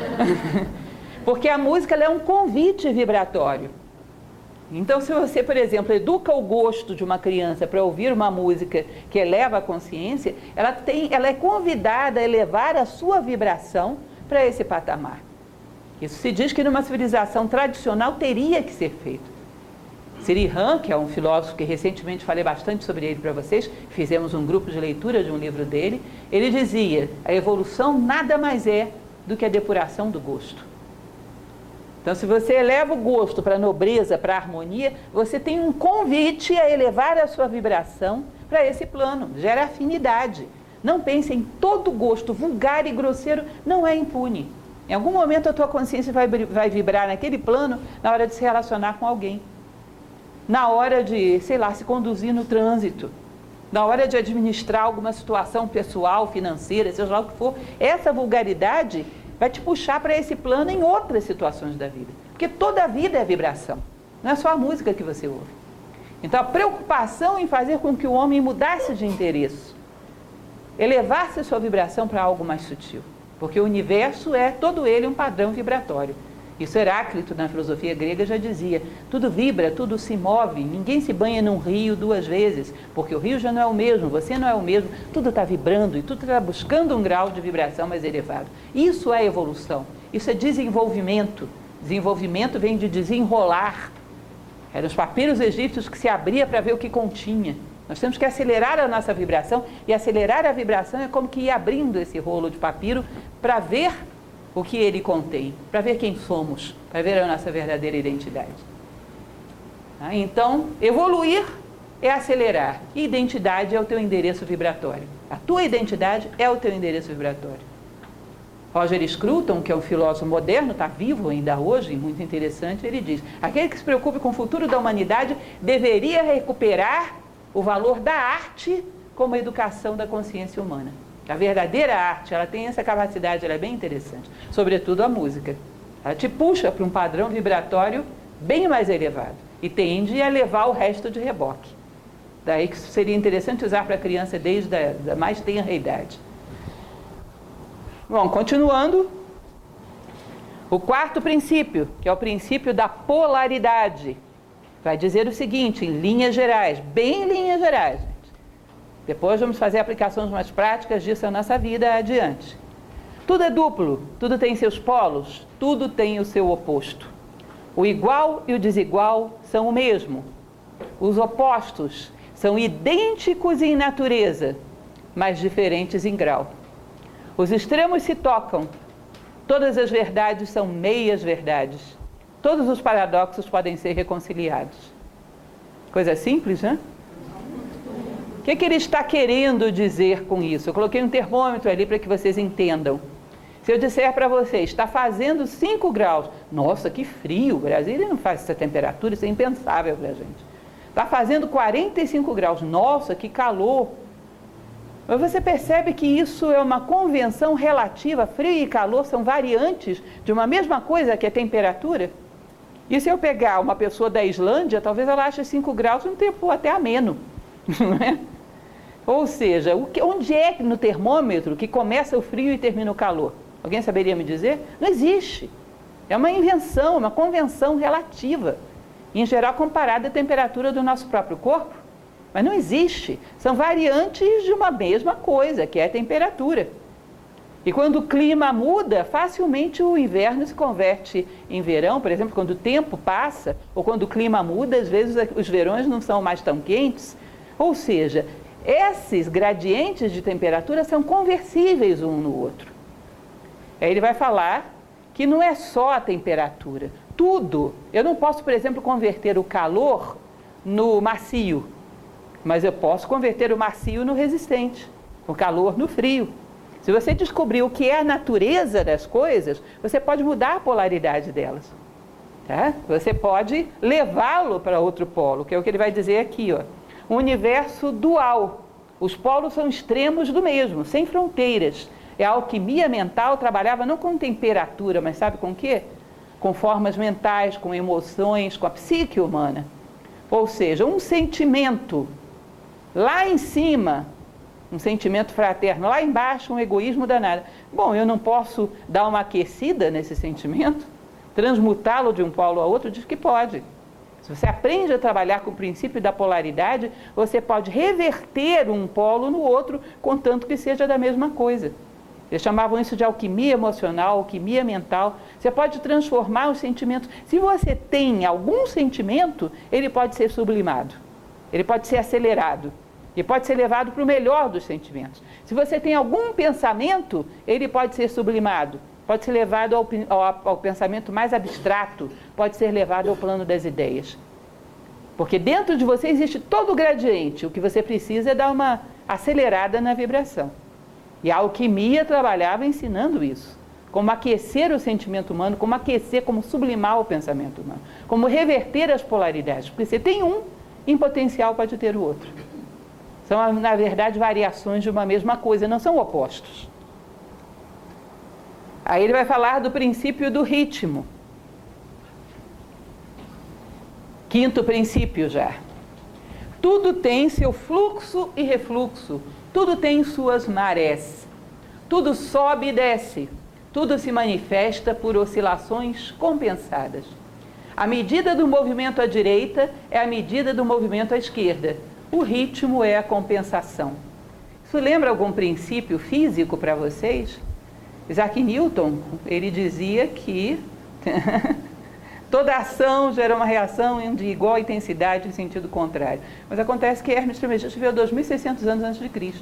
Porque a música ela é um convite vibratório. Então, se você, por exemplo, educa o gosto de uma criança para ouvir uma música que eleva a consciência, ela, tem, ela é convidada a elevar a sua vibração para esse patamar. Isso se diz que numa civilização tradicional teria que ser feito. Sri Ram, que é um filósofo que recentemente falei bastante sobre ele para vocês, fizemos um grupo de leitura de um livro dele, ele dizia, a evolução nada mais é do que a depuração do gosto. Então, se você eleva o gosto para a nobreza, para a harmonia, você tem um convite a elevar a sua vibração para esse plano, gera afinidade. Não pense em todo gosto vulgar e grosseiro, não é impune. Em algum momento a tua consciência vai, vai vibrar naquele plano na hora de se relacionar com alguém. Na hora de, sei lá, se conduzir no trânsito, na hora de administrar alguma situação pessoal, financeira, seja lá o que for, essa vulgaridade vai te puxar para esse plano em outras situações da vida. Porque toda a vida é vibração, não é só a música que você ouve. Então a preocupação em fazer com que o homem mudasse de interesse, elevasse a sua vibração para algo mais sutil, porque o universo é todo ele um padrão vibratório. Isso Heráclito, na filosofia grega, já dizia, tudo vibra, tudo se move, ninguém se banha num rio duas vezes, porque o rio já não é o mesmo, você não é o mesmo, tudo está vibrando e tudo está buscando um grau de vibração mais elevado. Isso é evolução, isso é desenvolvimento. Desenvolvimento vem de desenrolar. Eram os papiros egípcios que se abria para ver o que continha. Nós temos que acelerar a nossa vibração, e acelerar a vibração é como que ir abrindo esse rolo de papiro para ver o que ele contém, para ver quem somos, para ver a nossa verdadeira identidade. Então, evoluir é acelerar. E identidade é o teu endereço vibratório. A tua identidade é o teu endereço vibratório. Roger Scruton, que é um filósofo moderno, está vivo ainda hoje, muito interessante, ele diz, aquele que se preocupe com o futuro da humanidade deveria recuperar o valor da arte como educação da consciência humana. A verdadeira arte, ela tem essa capacidade, ela é bem interessante, sobretudo a música. Ela te puxa para um padrão vibratório bem mais elevado e tende a levar o resto de reboque. Daí que seria interessante usar para a criança desde a da mais tenra idade. Bom, continuando, O quarto princípio, que é o princípio da polaridade, vai dizer o seguinte, em linhas gerais, bem em linhas gerais, gente. Depois vamos fazer aplicações mais práticas disso na nossa vida adiante. Tudo é duplo, tudo tem seus polos, tudo tem o seu oposto. O igual e o desigual são o mesmo. Os opostos são idênticos em natureza, mas diferentes em grau. Os extremos se tocam. Todas as verdades são meias verdades. Todos os paradoxos podem ser reconciliados. Coisa simples, né? O que, que ele está querendo dizer com isso? Eu coloquei um termômetro ali para que vocês entendam. Se eu disser para vocês, está fazendo cinco graus, nossa, que frio, Brasília não faz essa temperatura, isso é impensável para a gente. Está fazendo quarenta e cinco graus, nossa, que calor. Mas você percebe que isso é uma convenção relativa, frio e calor são variantes de uma mesma coisa que é temperatura? E se eu pegar uma pessoa da Islândia, talvez ela ache cinco graus um tempo até ameno, não é? Ou seja, o que, onde é no termômetro que começa o frio e termina o calor? Alguém saberia me dizer? Não existe. É uma invenção, uma convenção relativa, em geral comparada à temperatura do nosso próprio corpo. Mas não existe. São variantes de uma mesma coisa, que é a temperatura. E quando o clima muda, facilmente o inverno se converte em verão. Por exemplo, quando o tempo passa, ou quando o clima muda, às vezes os verões não são mais tão quentes. Ou seja, esses gradientes de temperatura são conversíveis um no outro. Aí ele vai falar que não é só a temperatura. Tudo. Eu não posso, por exemplo, converter o calor no macio, mas eu posso converter o macio no resistente, o calor no frio. Se você descobrir o que é a natureza das coisas, você pode mudar a polaridade delas. Tá? Você pode levá-lo para outro polo, que é o que ele vai dizer aqui, ó. Um universo dual. Os polos são extremos do mesmo, sem fronteiras. E a alquimia mental trabalhava não com temperatura, mas sabe com o quê? Com formas mentais, com emoções, com a psique humana. Ou seja, um sentimento lá em cima, um sentimento fraterno, lá embaixo um egoísmo danado. Bom, eu não posso dar uma aquecida nesse sentimento? Transmutá-lo de um polo a outro? Diz que pode. Se você aprende a trabalhar com o princípio da polaridade, você pode reverter um polo no outro, contanto que seja da mesma coisa. Eles chamavam isso de alquimia emocional, alquimia mental. Você pode transformar os sentimentos. Se você tem algum sentimento, ele pode ser sublimado, ele pode ser acelerado, e pode ser levado para o melhor dos sentimentos. Se você tem algum pensamento, ele pode ser sublimado, pode ser levado ao, ao, ao pensamento mais abstrato, pode ser levado ao plano das ideias. Porque dentro de você existe todo o gradiente, o que você precisa é dar uma acelerada na vibração. E a alquimia trabalhava ensinando isso, como aquecer o sentimento humano, como aquecer, como sublimar o pensamento humano, como reverter as polaridades, porque você tem um, em potencial pode ter o outro. São, na verdade, variações de uma mesma coisa, não são opostos. Aí ele vai falar do princípio do ritmo. Quinto princípio já. Tudo tem seu fluxo e refluxo, tudo tem suas marés, tudo sobe e desce, tudo se manifesta por oscilações compensadas. A medida do movimento à direita é a medida do movimento à esquerda. O ritmo é a compensação. Isso lembra algum princípio físico para vocês? Isaac Newton, ele dizia que toda ação gera uma reação de igual intensidade em sentido contrário. Mas acontece que Hermes Trismegisto viveu dois mil e seiscentos anos antes de Cristo.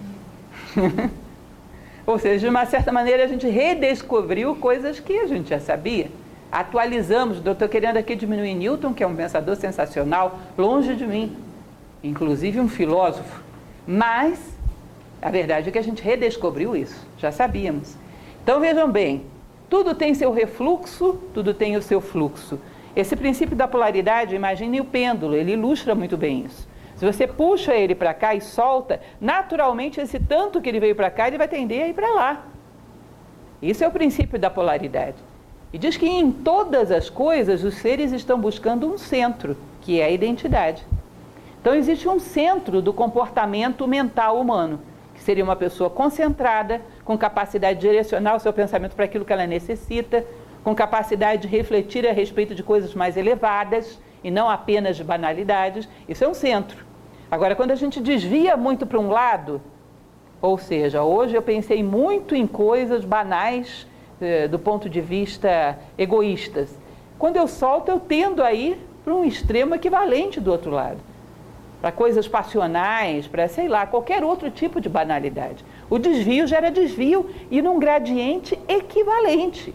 Ou seja, de uma certa maneira a gente redescobriu coisas que a gente já sabia. Atualizamos. Estou querendo aqui diminuir Newton, que é um pensador sensacional, longe de mim. Inclusive um filósofo. Mas a verdade é que a gente redescobriu isso. Já sabíamos. Então vejam bem. Tudo tem seu refluxo, tudo tem o seu fluxo. Esse princípio da polaridade, imagine o pêndulo, ele ilustra muito bem isso. Se você puxa ele para cá e solta, naturalmente esse tanto que ele veio para cá, ele vai tender a ir para lá. Isso é o princípio da polaridade. E diz que em todas as coisas os seres estão buscando um centro, que é a identidade. Então existe um centro do comportamento mental humano, que seria uma pessoa concentrada, com capacidade de direcionar o seu pensamento para aquilo que ela necessita, com capacidade de refletir a respeito de coisas mais elevadas e não apenas de banalidades. Isso é um centro. Agora, quando a gente desvia muito para um lado, ou seja, hoje eu pensei muito em coisas banais eh, do ponto de vista egoístas. Quando eu solto, eu tendo a ir para um extremo equivalente do outro lado. Para coisas passionais, para, sei lá, qualquer outro tipo de banalidade. O desvio gera desvio e num gradiente equivalente.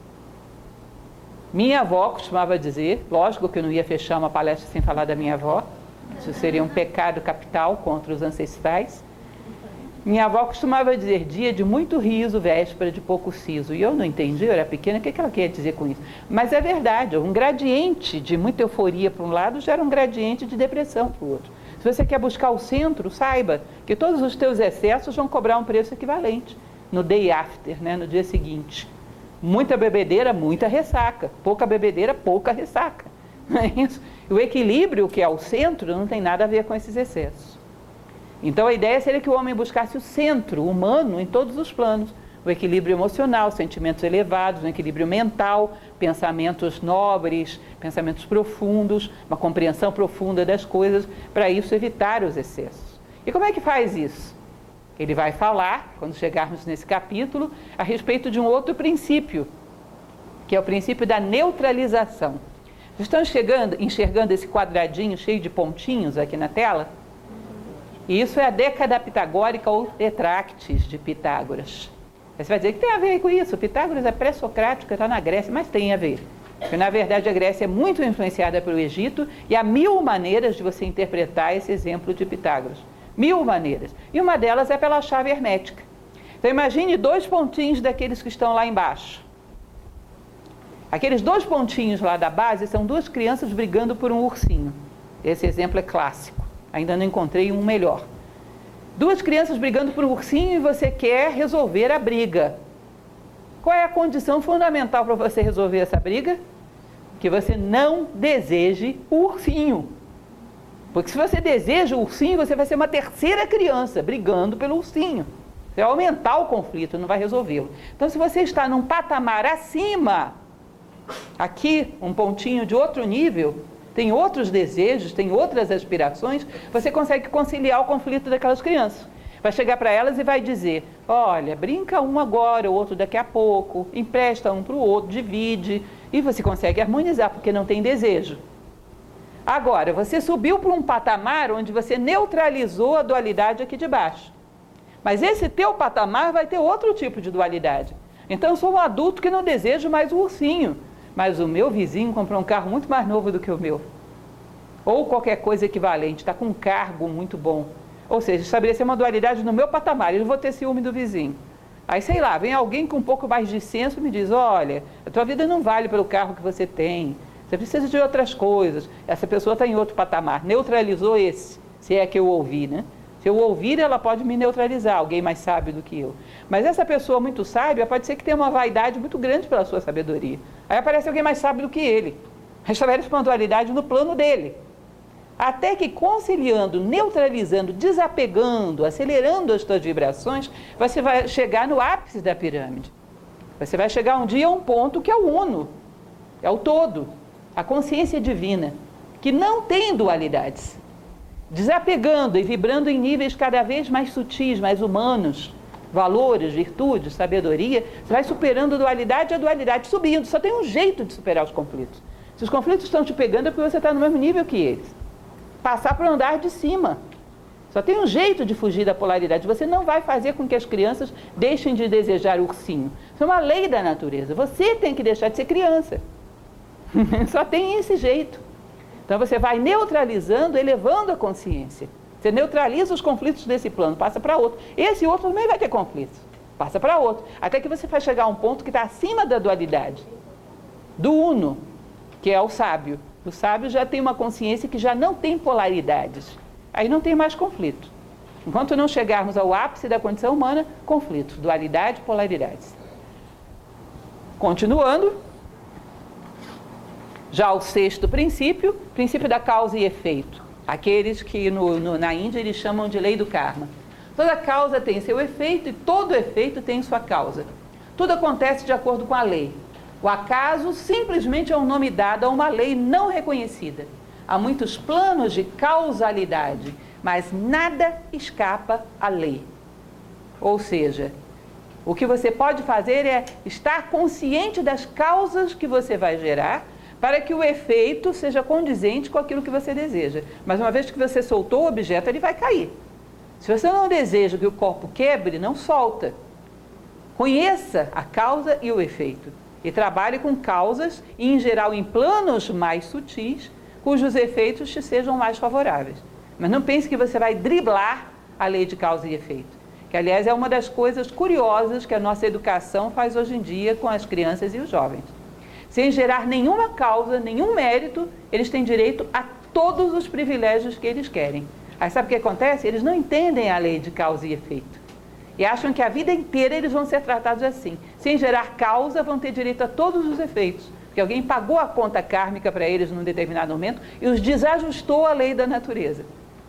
Minha avó costumava dizer, lógico que eu não ia fechar uma palestra sem falar da minha avó, isso seria um pecado capital contra os ancestrais. Minha avó costumava dizer, dia de muito riso, véspera de pouco siso. E eu não entendi, eu era pequena, o que ela queria dizer com isso? Mas é verdade, um gradiente de muita euforia para um lado gera um gradiente de depressão para o outro. Se você quer buscar o centro, saiba que todos os teus excessos vão cobrar um preço equivalente no day after, né, no dia seguinte. Muita bebedeira, muita ressaca. Pouca bebedeira, pouca ressaca. Não é isso? O equilíbrio, que é o centro, não tem nada a ver com esses excessos. Então a ideia seria que o homem buscasse o centro humano em todos os planos. O equilíbrio emocional, sentimentos elevados, um equilíbrio mental, pensamentos nobres, pensamentos profundos, uma compreensão profunda das coisas, para isso evitar os excessos. E como é que faz isso? Ele vai falar, quando chegarmos nesse capítulo, a respeito de um outro princípio, que é o princípio da neutralização. Vocês estão chegando, enxergando esse quadradinho cheio de pontinhos aqui na tela? E isso é a década pitagórica ou Tetractis de Pitágoras. Você vai dizer que tem a ver com isso, Pitágoras é pré-socrático, está na Grécia, mas tem a ver. Porque, na verdade, a Grécia é muito influenciada pelo Egito e há mil maneiras de você interpretar esse exemplo de Pitágoras. Mil maneiras. E uma delas é pela chave hermética. Então, imagine dois pontinhos daqueles que estão lá embaixo. Aqueles dois pontinhos lá da base são duas crianças brigando por um ursinho. Esse exemplo é clássico. Ainda não encontrei um melhor. Duas crianças brigando por um ursinho e você quer resolver a briga. Qual é a condição fundamental para você resolver essa briga? Que você não deseje o ursinho. Porque se você deseja o ursinho, você vai ser uma terceira criança brigando pelo ursinho. Você vai aumentar o conflito, não vai resolvê-lo. Então, se você está num patamar acima, aqui, um pontinho de outro nível, tem outros desejos, tem outras aspirações, você consegue conciliar o conflito daquelas crianças. Vai chegar para elas e vai dizer, olha, brinca um agora, o outro daqui a pouco, empresta um para o outro, divide, e você consegue harmonizar, porque não tem desejo. Agora, você subiu para um patamar onde você neutralizou a dualidade aqui de baixo. Mas esse teu patamar vai ter outro tipo de dualidade. Então, eu sou um adulto que não desejo mais o ursinho, mas o meu vizinho comprou um carro muito mais novo do que o meu. Ou qualquer coisa equivalente, está com um cargo muito bom. Ou seja, estabelecer uma dualidade no meu patamar, eu não vou ter ciúme do vizinho. Aí, sei lá, vem alguém com um pouco mais de senso e me diz, olha, a tua vida não vale pelo carro que você tem, você precisa de outras coisas. Essa pessoa está em outro patamar, neutralizou esse, se é que eu ouvi, né? Se eu ouvir, ela pode me neutralizar, alguém mais sábio do que eu. Mas essa pessoa muito sábia pode ser que tenha uma vaidade muito grande pela sua sabedoria. Aí aparece alguém mais sábio do que ele. Restabelece uma dualidade no plano dele. Até que conciliando, neutralizando, desapegando, acelerando as suas vibrações, você vai chegar no ápice da pirâmide. Você vai chegar um dia a um ponto que é o uno, é o todo, a consciência divina, que não tem dualidades. Desapegando e vibrando em níveis cada vez mais sutis, mais humanos, valores, virtudes, sabedoria, você vai superando a dualidade a dualidade, subindo. Só tem um jeito de superar os conflitos. Se os conflitos estão te pegando é porque você está no mesmo nível que eles. Passar para o andar de cima. Só tem um jeito de fugir da polaridade. Você não vai fazer com que as crianças deixem de desejar o ursinho. Isso é uma lei da natureza. Você tem que deixar de ser criança. Só tem esse jeito. Então você vai neutralizando, elevando a consciência. Você neutraliza os conflitos desse plano, passa para outro. Esse outro também vai ter conflitos, passa para outro. Até que você vai chegar a um ponto que está acima da dualidade, do uno, que é o sábio. O sábio já tem uma consciência que já não tem polaridades. Aí não tem mais conflito. Enquanto não chegarmos ao ápice da condição humana, conflito, dualidade, polaridades. Continuando. Já o sexto princípio, princípio da causa e efeito. Aqueles que no, no, na Índia eles chamam de lei do karma. Toda causa tem seu efeito e todo efeito tem sua causa. Tudo acontece de acordo com a lei. O acaso simplesmente é um nome dado a uma lei não reconhecida. Há muitos planos de causalidade, mas nada escapa à lei. Ou seja, o que você pode fazer é estar consciente das causas que você vai gerar para que o efeito seja condizente com aquilo que você deseja. Mas uma vez que você soltou o objeto, ele vai cair. Se você não deseja que o corpo quebre, não solta. Conheça a causa e o efeito. E trabalhe com causas, e em geral em planos mais sutis, cujos efeitos te sejam mais favoráveis. Mas não pense que você vai driblar a lei de causa e efeito. Que, aliás, é uma das coisas curiosas que a nossa educação faz hoje em dia com as crianças e os jovens. Sem gerar nenhuma causa, nenhum mérito, eles têm direito a todos os privilégios que eles querem. Aí sabe o que acontece? Eles não entendem a lei de causa e efeito. E acham que a vida inteira eles vão ser tratados assim. Sem gerar causa, vão ter direito a todos os efeitos. Porque alguém pagou a conta kármica para eles num determinado momento e os desajustou à lei da natureza.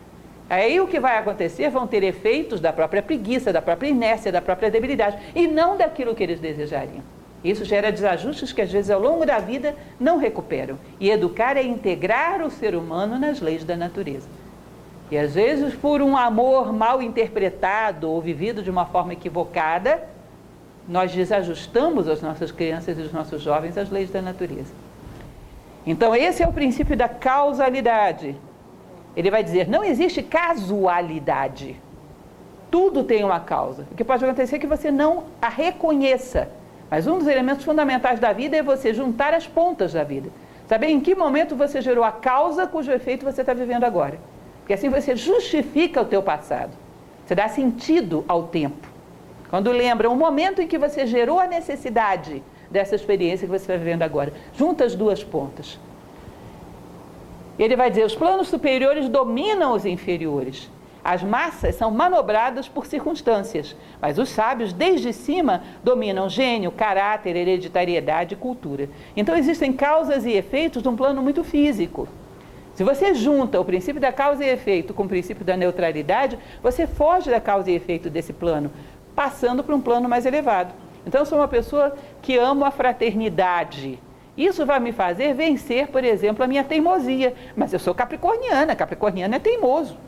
Aí o que vai acontecer? Vão ter efeitos da própria preguiça, da própria inércia, da própria debilidade, e não daquilo que eles desejariam. Isso gera desajustes que às vezes ao longo da vida não recuperam. E educar é integrar o ser humano nas leis da natureza. E às vezes por um amor mal interpretado ou vivido de uma forma equivocada, nós desajustamos as nossas crianças e os nossos jovens às leis da natureza. Então esse é o princípio da causalidade. Ele vai dizer, não existe casualidade. Tudo tem uma causa. O que pode acontecer é que você não a reconheça. Mas um dos elementos fundamentais da vida é você juntar as pontas da vida. Saber em que momento você gerou a causa cujo efeito você está vivendo agora. Porque assim você justifica o teu passado. Você dá sentido ao tempo. Quando lembra o momento em que você gerou a necessidade dessa experiência que você está vivendo agora. Junta as duas pontas. Ele vai dizer, os planos superiores dominam os inferiores. As massas são manobradas por circunstâncias, mas os sábios, desde cima, dominam gênio, caráter, hereditariedade e cultura. Então existem causas e efeitos de um plano muito físico. Se você junta o princípio da causa e efeito com o princípio da neutralidade, você foge da causa e efeito desse plano, passando para um plano mais elevado. Então eu sou uma pessoa que amo a fraternidade. Isso vai me fazer vencer, por exemplo, a minha teimosia. Mas eu sou capricorniana, capricorniano é teimoso.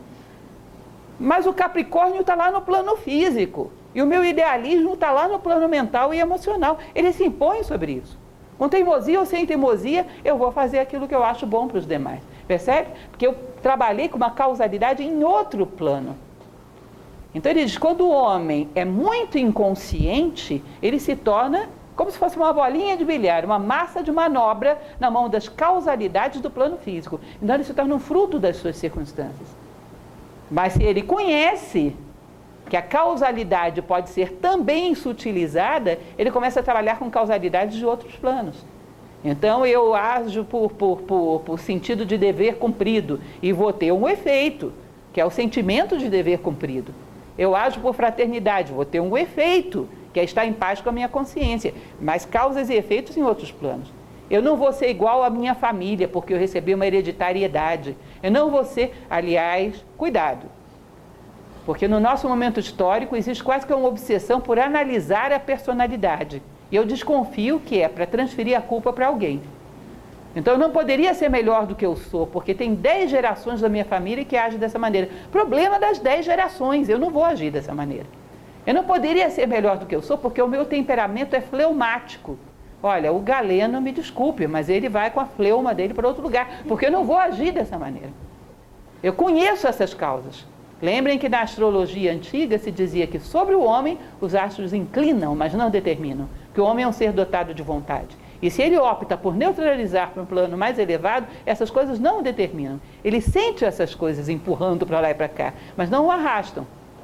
Mas o Capricórnio está lá no plano físico. E o meu idealismo está lá no plano mental e emocional. Ele se impõe sobre isso. Com teimosia ou sem teimosia, eu vou fazer aquilo que eu acho bom para os demais. Percebe? Porque eu trabalhei com uma causalidade em outro plano. Então ele diz, quando o homem é muito inconsciente, ele se torna como se fosse uma bolinha de bilhar, uma massa de manobra na mão das causalidades do plano físico. Então ele se torna um fruto das suas circunstâncias. Mas se ele conhece que a causalidade pode ser também sutilizada, ele começa a trabalhar com causalidades de outros planos. Então eu ajo por, por, por, por sentido de dever cumprido e vou ter um efeito, que é o sentimento de dever cumprido. Eu ajo por fraternidade, vou ter um efeito, que é estar em paz com a minha consciência, mas causas e efeitos em outros planos. Eu não vou ser igual à minha família, porque eu recebi uma hereditariedade. Eu não vou ser, aliás, cuidado. Porque no nosso momento histórico existe quase que uma obsessão por analisar a personalidade. E eu desconfio que é para transferir a culpa para alguém. Então eu não poderia ser melhor do que eu sou, porque tem dez gerações da minha família que agem dessa maneira. Problema das dez gerações, eu não vou agir dessa maneira. Eu não poderia ser melhor do que eu sou, porque o meu temperamento é fleumático. Olha, o Galeno, me desculpe, mas ele vai com a fleuma dele para outro lugar, porque eu não vou agir dessa maneira. Eu conheço essas causas. Lembrem que na astrologia antiga se dizia que sobre o homem os astros inclinam, mas não determinam, que o homem é um ser dotado de vontade. E se ele opta por neutralizar para um plano mais elevado, essas coisas não o determinam. Ele sente essas coisas empurrando para lá e para cá, mas não o arrastam.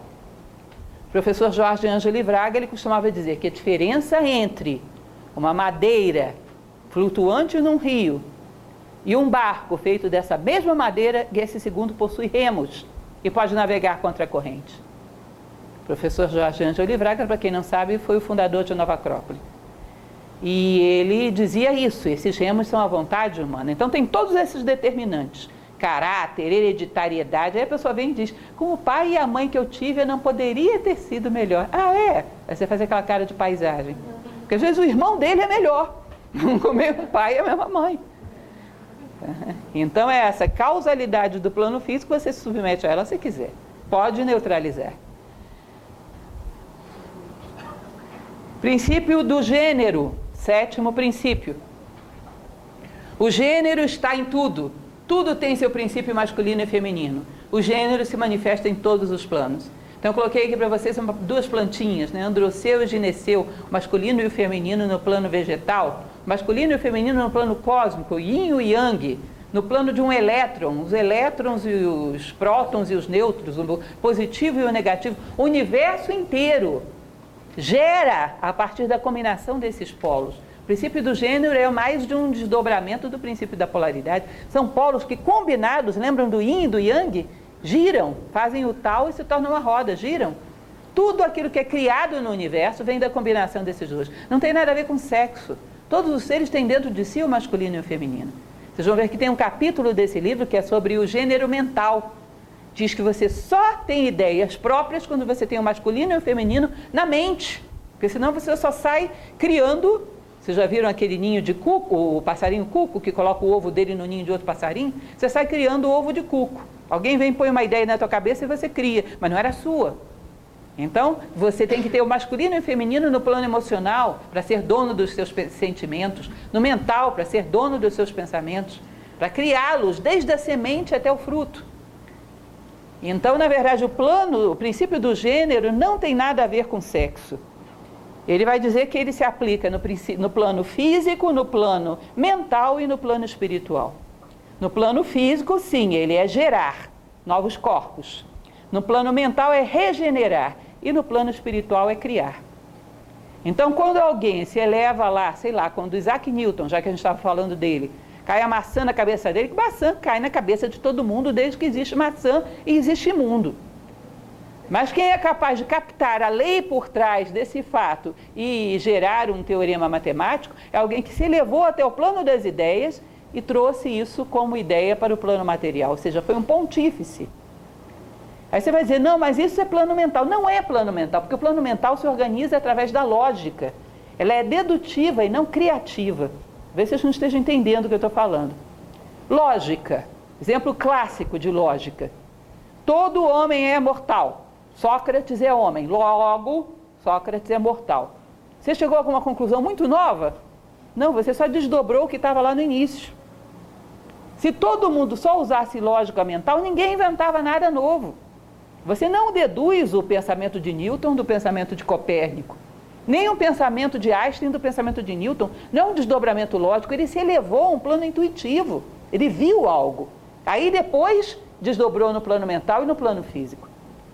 O professor Jorge Ângeli Braga, ele costumava dizer que a diferença entre uma madeira flutuante num rio e um barco feito dessa mesma madeira, esse segundo possui remos e pode navegar contra a corrente. O professor Jorge Ângeli Braga, para quem não sabe, foi o fundador de Nova Acrópole. E ele dizia isso, esses remos são a vontade humana. Então tem todos esses determinantes. Caráter, hereditariedade. Aí a pessoa vem e diz, com o pai e a mãe que eu tive, eu não poderia ter sido melhor. Ah, é? Aí você faz aquela cara de paisagem. Porque às vezes o irmão dele é melhor. O mesmo pai e a mesma mãe. Então é essa causalidade do plano físico, você se submete a ela se quiser. Pode neutralizar. Princípio do gênero, sétimo princípio. O gênero está em tudo. Tudo tem seu princípio masculino e feminino. O gênero se manifesta em todos os planos. Então eu coloquei aqui para vocês uma, duas plantinhas, né? Androceu e gineceu, o masculino e o feminino no plano vegetal, o masculino e o feminino no plano cósmico, yin e yang, no plano de um elétron, os elétrons e os prótons e os nêutrons, o positivo e o negativo, o universo inteiro gera a partir da combinação desses polos. O princípio do gênero é mais de um desdobramento do princípio da polaridade. São polos que combinados, lembram do yin e do yang? Giram, fazem o tal e se tornam uma roda, giram. Tudo aquilo que é criado no universo vem da combinação desses dois. Não tem nada a ver com sexo. Todos os seres têm dentro de si o masculino e o feminino. Vocês vão ver que tem um capítulo desse livro que é sobre o gênero mental. Diz que você só tem ideias próprias quando você tem o masculino e o feminino na mente. Porque senão você só sai criando. Vocês já viram aquele ninho de cuco, o passarinho cuco, que coloca o ovo dele no ninho de outro passarinho? Você sai criando o ovo de cuco. Alguém vem e põe uma ideia na tua cabeça e você cria, mas não era sua. Então, você tem que ter o masculino e o feminino no plano emocional para ser dono dos seus sentimentos, no mental para ser dono dos seus pensamentos, para criá-los desde a semente até o fruto. Então, na verdade, o plano, o princípio do gênero não tem nada a ver com sexo. Ele vai dizer que ele se aplica no, no plano físico, no plano mental e no plano espiritual. No plano físico, sim, ele é gerar novos corpos. No plano mental é regenerar. E no plano espiritual é criar. Então, quando alguém se eleva lá, sei lá, quando Isaac Newton, já que a gente estava falando dele, cai a maçã na cabeça dele, que maçã cai na cabeça de todo mundo desde que existe maçã e existe mundo. Mas quem é capaz de captar a lei por trás desse fato e gerar um teorema matemático é alguém que se elevou até o plano das ideias e trouxe isso como ideia para o plano material, ou seja, foi um pontífice. Aí você vai dizer, não, mas isso é plano mental. Não é plano mental, porque o plano mental se organiza através da lógica. Ela é dedutiva e não criativa. Vê se vocês não estejam entendendo o que eu estou falando. Lógica, exemplo clássico de lógica. Todo homem é mortal. Sócrates é homem, logo Sócrates é mortal. Você chegou a alguma conclusão muito nova? Não, você só desdobrou o que estava lá no início. Se todo mundo só usasse lógica mental, ninguém inventava nada novo. Você não deduz o pensamento de Newton do pensamento de Copérnico, nem o pensamento de Einstein do pensamento de Newton. Não é um desdobramento lógico, ele se elevou a um plano intuitivo, ele viu algo. Aí depois desdobrou no plano mental e no plano físico.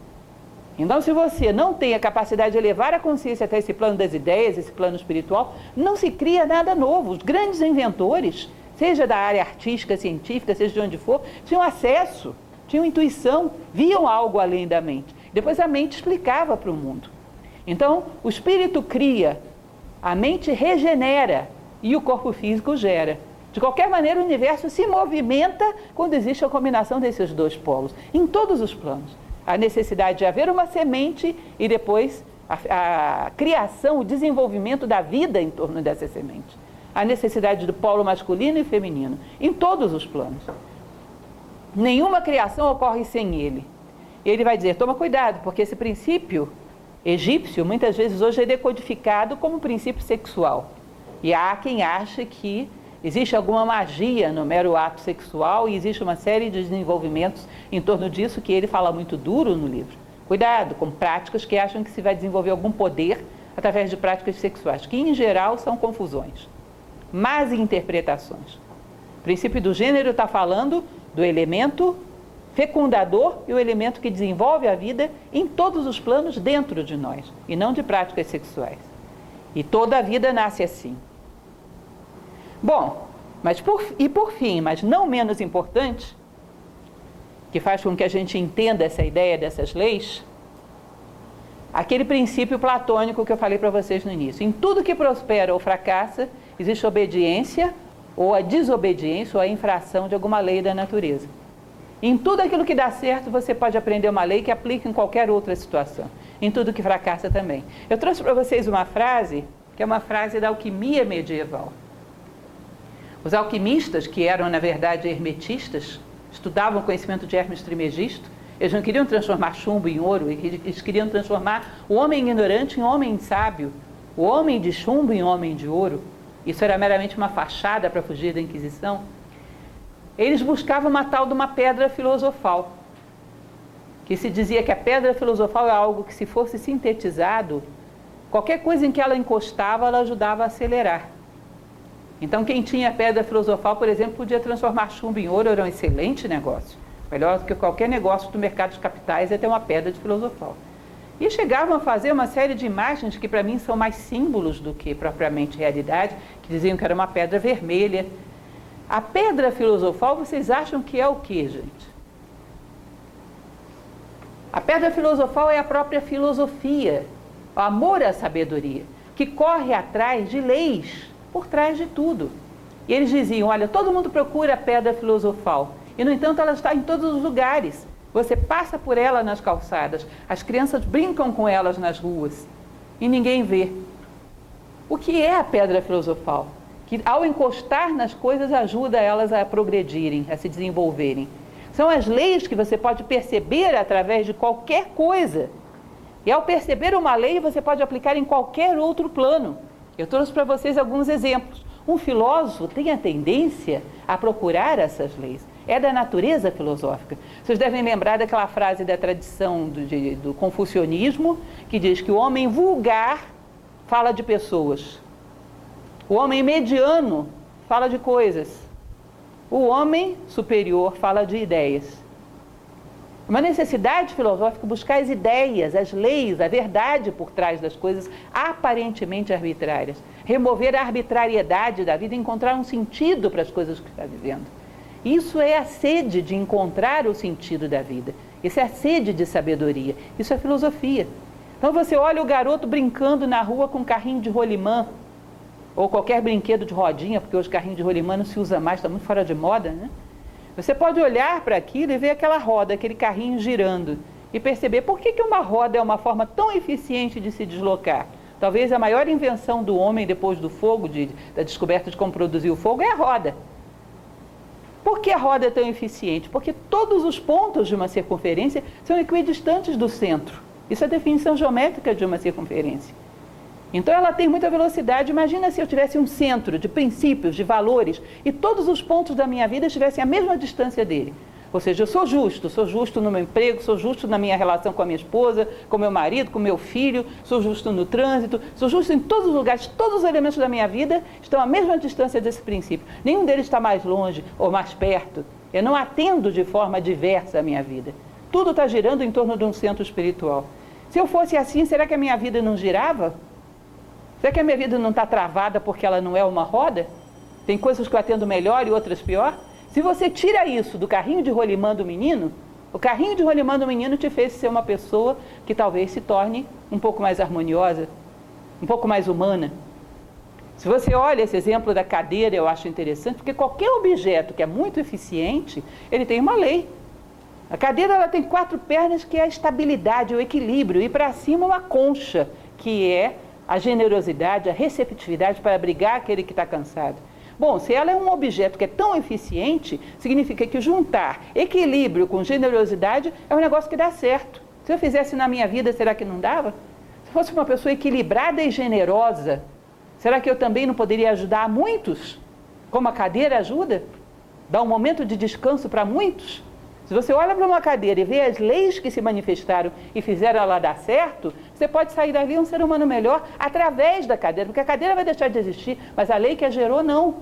Então, se você não tem a capacidade de elevar a consciência até esse plano das ideias, esse plano espiritual, não se cria nada novo. Os grandes inventores, seja da área artística, científica, seja de onde for, tinham acesso, tinham intuição, viam algo além da mente. Depois a mente explicava para o mundo. Então, o espírito cria, a mente regenera e o corpo físico gera. De qualquer maneira, o universo se movimenta quando existe a combinação desses dois polos, em todos os planos. A necessidade de haver uma semente e depois a, a criação, o desenvolvimento da vida em torno dessa semente. A necessidade do polo masculino e feminino, em todos os planos. Nenhuma criação ocorre sem ele. E ele vai dizer, toma cuidado, porque esse princípio egípcio, muitas vezes hoje é decodificado como princípio sexual. E há quem ache que existe alguma magia no mero ato sexual e existe uma série de desenvolvimentos em torno disso que ele fala muito duro no livro. Cuidado com práticas que acham que se vai desenvolver algum poder através de práticas sexuais, que em geral são confusões, más interpretações. O princípio do gênero está falando do elemento fecundador e o elemento que desenvolve a vida em todos os planos dentro de nós, e não de práticas sexuais. E toda a vida nasce assim. Bom, mas por, e por fim, mas não menos importante, que faz com que a gente entenda essa ideia dessas leis, aquele princípio platônico que eu falei para vocês no início. Em tudo que prospera ou fracassa, existe obediência ou a desobediência ou a infração de alguma lei da natureza. Em tudo aquilo que dá certo, você pode aprender uma lei que aplica em qualquer outra situação. Em tudo que fracassa também. Eu trouxe para vocês uma frase, que é uma frase da alquimia medieval. Os alquimistas, que eram, na verdade, hermetistas, estudavam o conhecimento de Hermes Trismegisto, eles não queriam transformar chumbo em ouro, eles queriam transformar o homem ignorante em homem sábio, o homem de chumbo em homem de ouro. Isso era meramente uma fachada para fugir da Inquisição. Eles buscavam uma tal de uma pedra filosofal, que se dizia que a pedra filosofal é algo que, se fosse sintetizado, qualquer coisa em que ela encostava, ela ajudava a acelerar. Então, quem tinha a pedra filosofal, por exemplo, podia transformar chumbo em ouro, era um excelente negócio. Melhor do que qualquer negócio do mercado de capitais é ter uma pedra de filosofal. E chegavam a fazer uma série de imagens que, para mim, são mais símbolos do que propriamente realidade, que diziam que era uma pedra vermelha. A pedra filosofal, vocês acham que é o quê, gente? A pedra filosofal é a própria filosofia, o amor à sabedoria, que corre atrás de leis, por trás de tudo. E eles diziam, olha, todo mundo procura a pedra filosofal, e no entanto ela está em todos os lugares. Você passa por ela nas calçadas, as crianças brincam com elas nas ruas, e ninguém vê. O que é a pedra filosofal? Que ao encostar nas coisas ajuda elas a progredirem, a se desenvolverem. São as leis que você pode perceber através de qualquer coisa. E ao perceber uma lei, você pode aplicar em qualquer outro plano. Eu trouxe para vocês alguns exemplos. Um filósofo tem a tendência a procurar essas leis. É da natureza filosófica. Vocês devem lembrar daquela frase da tradição do, de, do confucionismo, que diz que o homem vulgar fala de pessoas. O homem mediano fala de coisas. O homem superior fala de ideias. Uma necessidade filosófica buscar as ideias, as leis, a verdade por trás das coisas aparentemente arbitrárias. Remover a arbitrariedade da vida e encontrar um sentido para as coisas que está vivendo. Isso é a sede de encontrar o sentido da vida. Isso é a sede de sabedoria. Isso é filosofia. Então você olha o garoto brincando na rua com um carrinho de rolimã, ou qualquer brinquedo de rodinha, porque hoje carrinho de rolimã não se usa mais, está muito fora de moda, né? Você pode olhar para aquilo e ver aquela roda, aquele carrinho girando, e perceber por que que uma roda é uma forma tão eficiente de se deslocar. Talvez a maior invenção do homem depois do fogo, de, da descoberta de como produzir o fogo, é a roda. Por que a roda é tão eficiente? Porque todos os pontos de uma circunferência são equidistantes do centro. Isso é a definição geométrica de uma circunferência. Então ela tem muita velocidade. Imagina se eu tivesse um centro de princípios, de valores, e todos os pontos da minha vida estivessem à mesma distância dele. Ou seja, eu sou justo, sou justo no meu emprego, sou justo na minha relação com a minha esposa, com meu marido, com meu filho, sou justo no trânsito, sou justo em todos os lugares, todos os elementos da minha vida estão à mesma distância desse princípio. Nenhum deles está mais longe ou mais perto. Eu não atendo de forma diversa a minha vida. Tudo está girando em torno de um centro espiritual. Se eu fosse assim, será que a minha vida não girava? Será que a minha vida não está travada porque ela não é uma roda? Tem coisas que eu atendo melhor e outras pior? Se você tira isso do carrinho de rolimã do menino, o carrinho de rolimã do menino te fez ser uma pessoa que talvez se torne um pouco mais harmoniosa, um pouco mais humana. Se você olha esse exemplo da cadeira, eu acho interessante, porque qualquer objeto que é muito eficiente, ele tem uma lei. A cadeira ela tem quatro pernas, que é a estabilidade, o equilíbrio, e para cima uma concha, que é a generosidade, a receptividade para abrigar aquele que está cansado. Bom, se ela é um objeto que é tão eficiente, significa que juntar equilíbrio com generosidade é um negócio que dá certo. Se eu fizesse na minha vida, será que não dava? Se fosse uma pessoa equilibrada e generosa, será que eu também não poderia ajudar a muitos? Como a cadeira ajuda? Dá um momento de descanso para muitos? Se você olha para uma cadeira e vê as leis que se manifestaram e fizeram ela dar certo, você pode sair dali um ser humano melhor através da cadeira, porque a cadeira vai deixar de existir, mas a lei que a gerou, não.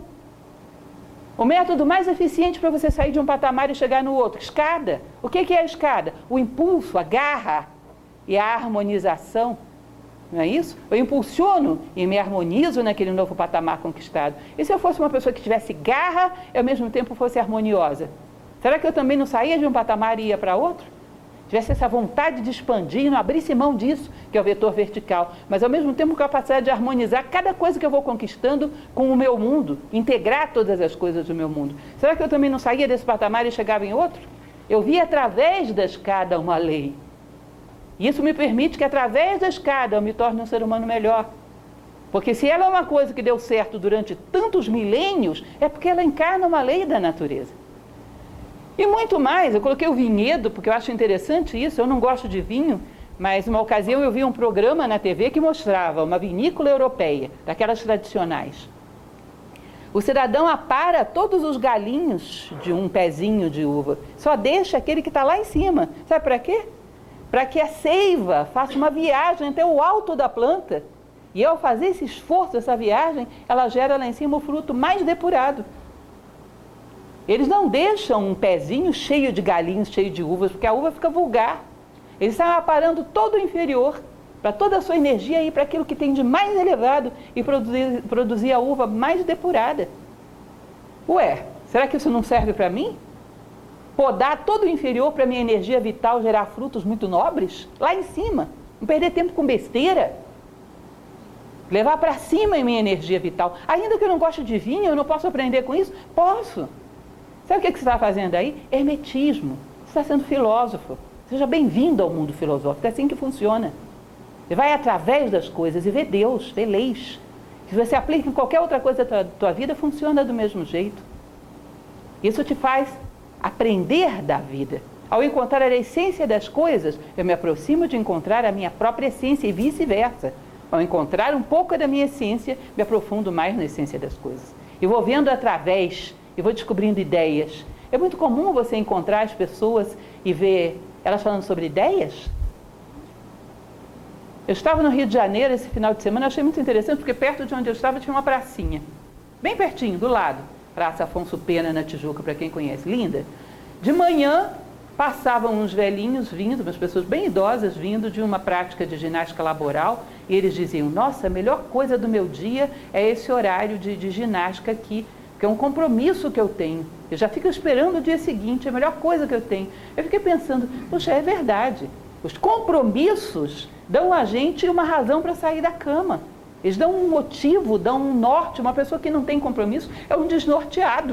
O método mais eficiente para você sair de um patamar e chegar no outro, escada. O que é a escada? O impulso, a garra e a harmonização. Não é isso? Eu impulsiono e me harmonizo naquele novo patamar conquistado. E se eu fosse uma pessoa que tivesse garra e ao mesmo tempo fosse harmoniosa? Será que eu também não saía de um patamar e ia para outro? Tivesse essa vontade de expandir e não abrisse mão disso, que é o vetor vertical, mas ao mesmo tempo capacidade de harmonizar cada coisa que eu vou conquistando com o meu mundo, integrar todas as coisas do meu mundo. Será que eu também não saía desse patamar e chegava em outro? Eu vi através da escada uma lei. E isso me permite que através da escada eu me torne um ser humano melhor. Porque se ela é uma coisa que deu certo durante tantos milênios, é porque ela encarna uma lei da natureza. E muito mais, eu coloquei o vinhedo, porque eu acho interessante isso, eu não gosto de vinho, mas uma ocasião eu vi um programa na T V que mostrava uma vinícola europeia, daquelas tradicionais. O cidadão apara todos os galinhos de um pezinho de uva, só deixa aquele que está lá em cima. Sabe para quê? Para que a seiva faça uma viagem até o alto da planta. E ao fazer esse esforço, essa viagem, ela gera lá em cima o fruto mais depurado. Eles não deixam um pezinho cheio de galinhos, cheio de uvas, porque a uva fica vulgar. Eles estão aparando todo o inferior, para toda a sua energia ir para aquilo que tem de mais elevado e produzir, produzir a uva mais depurada. Ué, será que isso não serve para mim? Podar todo o inferior para minha energia vital gerar frutos muito nobres? Lá em cima. Não perder tempo com besteira. Levar para cima a minha energia vital. Ainda que eu não goste de vinho, eu não posso aprender com isso? Posso. Sabe o que você está fazendo aí? Hermetismo. Você está sendo filósofo. Seja bem-vindo ao mundo filosófico. É assim que funciona. Você vai através das coisas e vê Deus, vê leis. Se você aplica em qualquer outra coisa da tua vida, funciona do mesmo jeito. Isso te faz aprender da vida. Ao encontrar a essência das coisas, eu me aproximo de encontrar a minha própria essência e vice-versa. Ao encontrar um pouco da minha essência, me aprofundo mais na essência das coisas. E vou vendo através, e vou descobrindo ideias. É muito comum você encontrar as pessoas e ver elas falando sobre ideias. Eu estava no Rio de Janeiro esse final de semana, eu achei muito interessante, porque perto de onde eu estava tinha uma pracinha. Bem pertinho, do lado. Praça Afonso Pena, na Tijuca, para quem conhece. Linda. De manhã, passavam uns velhinhos vindo, umas pessoas bem idosas vindo de uma prática de ginástica laboral, e eles diziam, nossa, a melhor coisa do meu dia é esse horário de, de ginástica aqui, que é um compromisso que eu tenho. Eu já fico esperando o dia seguinte, é a melhor coisa que eu tenho. Eu fiquei pensando, poxa, é verdade. Os compromissos dão a gente uma razão para sair da cama. Eles dão um motivo, dão um norte. Uma pessoa que não tem compromisso é um desnorteado.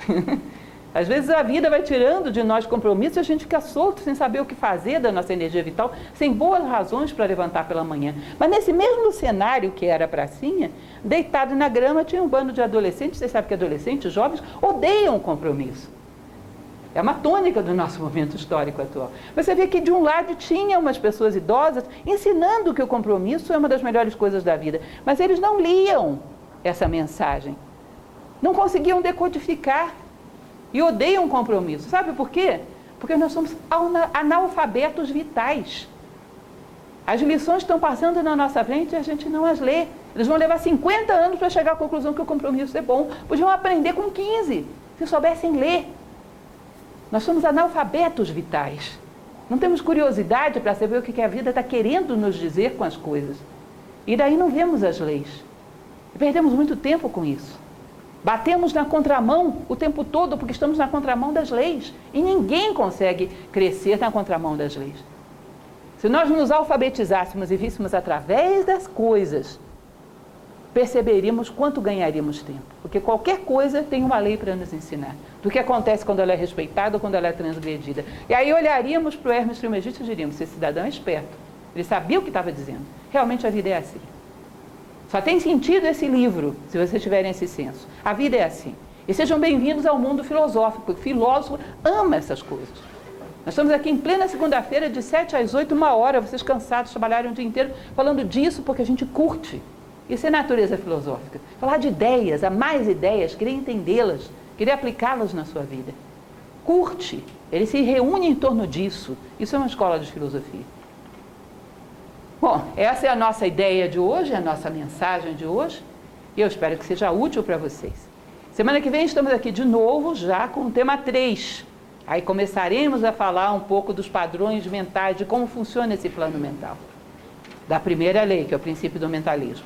Às vezes a vida vai tirando de nós compromissos e a gente fica solto, sem saber o que fazer da nossa energia vital, sem boas razões para levantar pela manhã. Mas nesse mesmo cenário que era a pracinha, deitado na grama, tinha um bando de adolescentes. Vocês sabem que adolescentes, jovens, odeiam o compromisso. É uma tônica do nosso momento histórico atual. Você vê que de um lado tinha umas pessoas idosas ensinando que o compromisso é uma das melhores coisas da vida. Mas eles não liam essa mensagem. Não conseguiam decodificar. E odeiam o compromisso. Sabe por quê? Porque nós somos analfabetos vitais. As lições estão passando na nossa frente e a gente não as lê. Eles vão levar cinquenta anos para chegar à conclusão que o compromisso é bom. Podiam aprender com quinze, se soubessem ler. Nós somos analfabetos vitais. Não temos curiosidade para saber o que a vida está querendo nos dizer com as coisas. E daí não vemos as leis. E perdemos muito tempo com isso. Batemos na contramão o tempo todo porque estamos na contramão das leis. E ninguém consegue crescer na contramão das leis. Se nós nos alfabetizássemos e víssemos através das coisas, perceberíamos quanto ganharíamos tempo. Porque qualquer coisa tem uma lei para nos ensinar. Do que acontece quando ela é respeitada ou quando ela é transgredida. E aí olharíamos para o Hermes Trismegisto e diríamos, esse cidadão é esperto. Ele sabia o que estava dizendo. Realmente a vida é assim. Só tem sentido esse livro, se vocês tiverem esse senso. A vida é assim. E sejam bem-vindos ao mundo filosófico. O filósofo ama essas coisas. Nós estamos aqui em plena segunda-feira, de sete às oito, uma hora. Vocês cansados, trabalharam o dia inteiro falando disso porque a gente curte. Isso é natureza filosófica. Falar de ideias, amar as ideias, querer entendê-las, querer aplicá-las na sua vida. Curte. Ele se reúne em torno disso. Isso é uma escola de filosofia. Bom, essa é a nossa ideia de hoje, a nossa mensagem de hoje, e eu espero que seja útil para vocês. Semana que vem estamos aqui de novo, já com o tema três. Aí começaremos a falar um pouco dos padrões mentais, de como funciona esse plano mental. Da primeira lei, que é o princípio do mentalismo.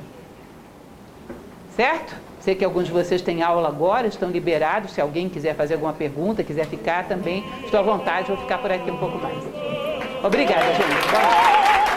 Certo? Sei que alguns de vocês têm aula agora, estão liberados. Se alguém quiser fazer alguma pergunta, quiser ficar também, estou à vontade, vou ficar por aqui um pouco mais. Obrigada, gente. Boa noite.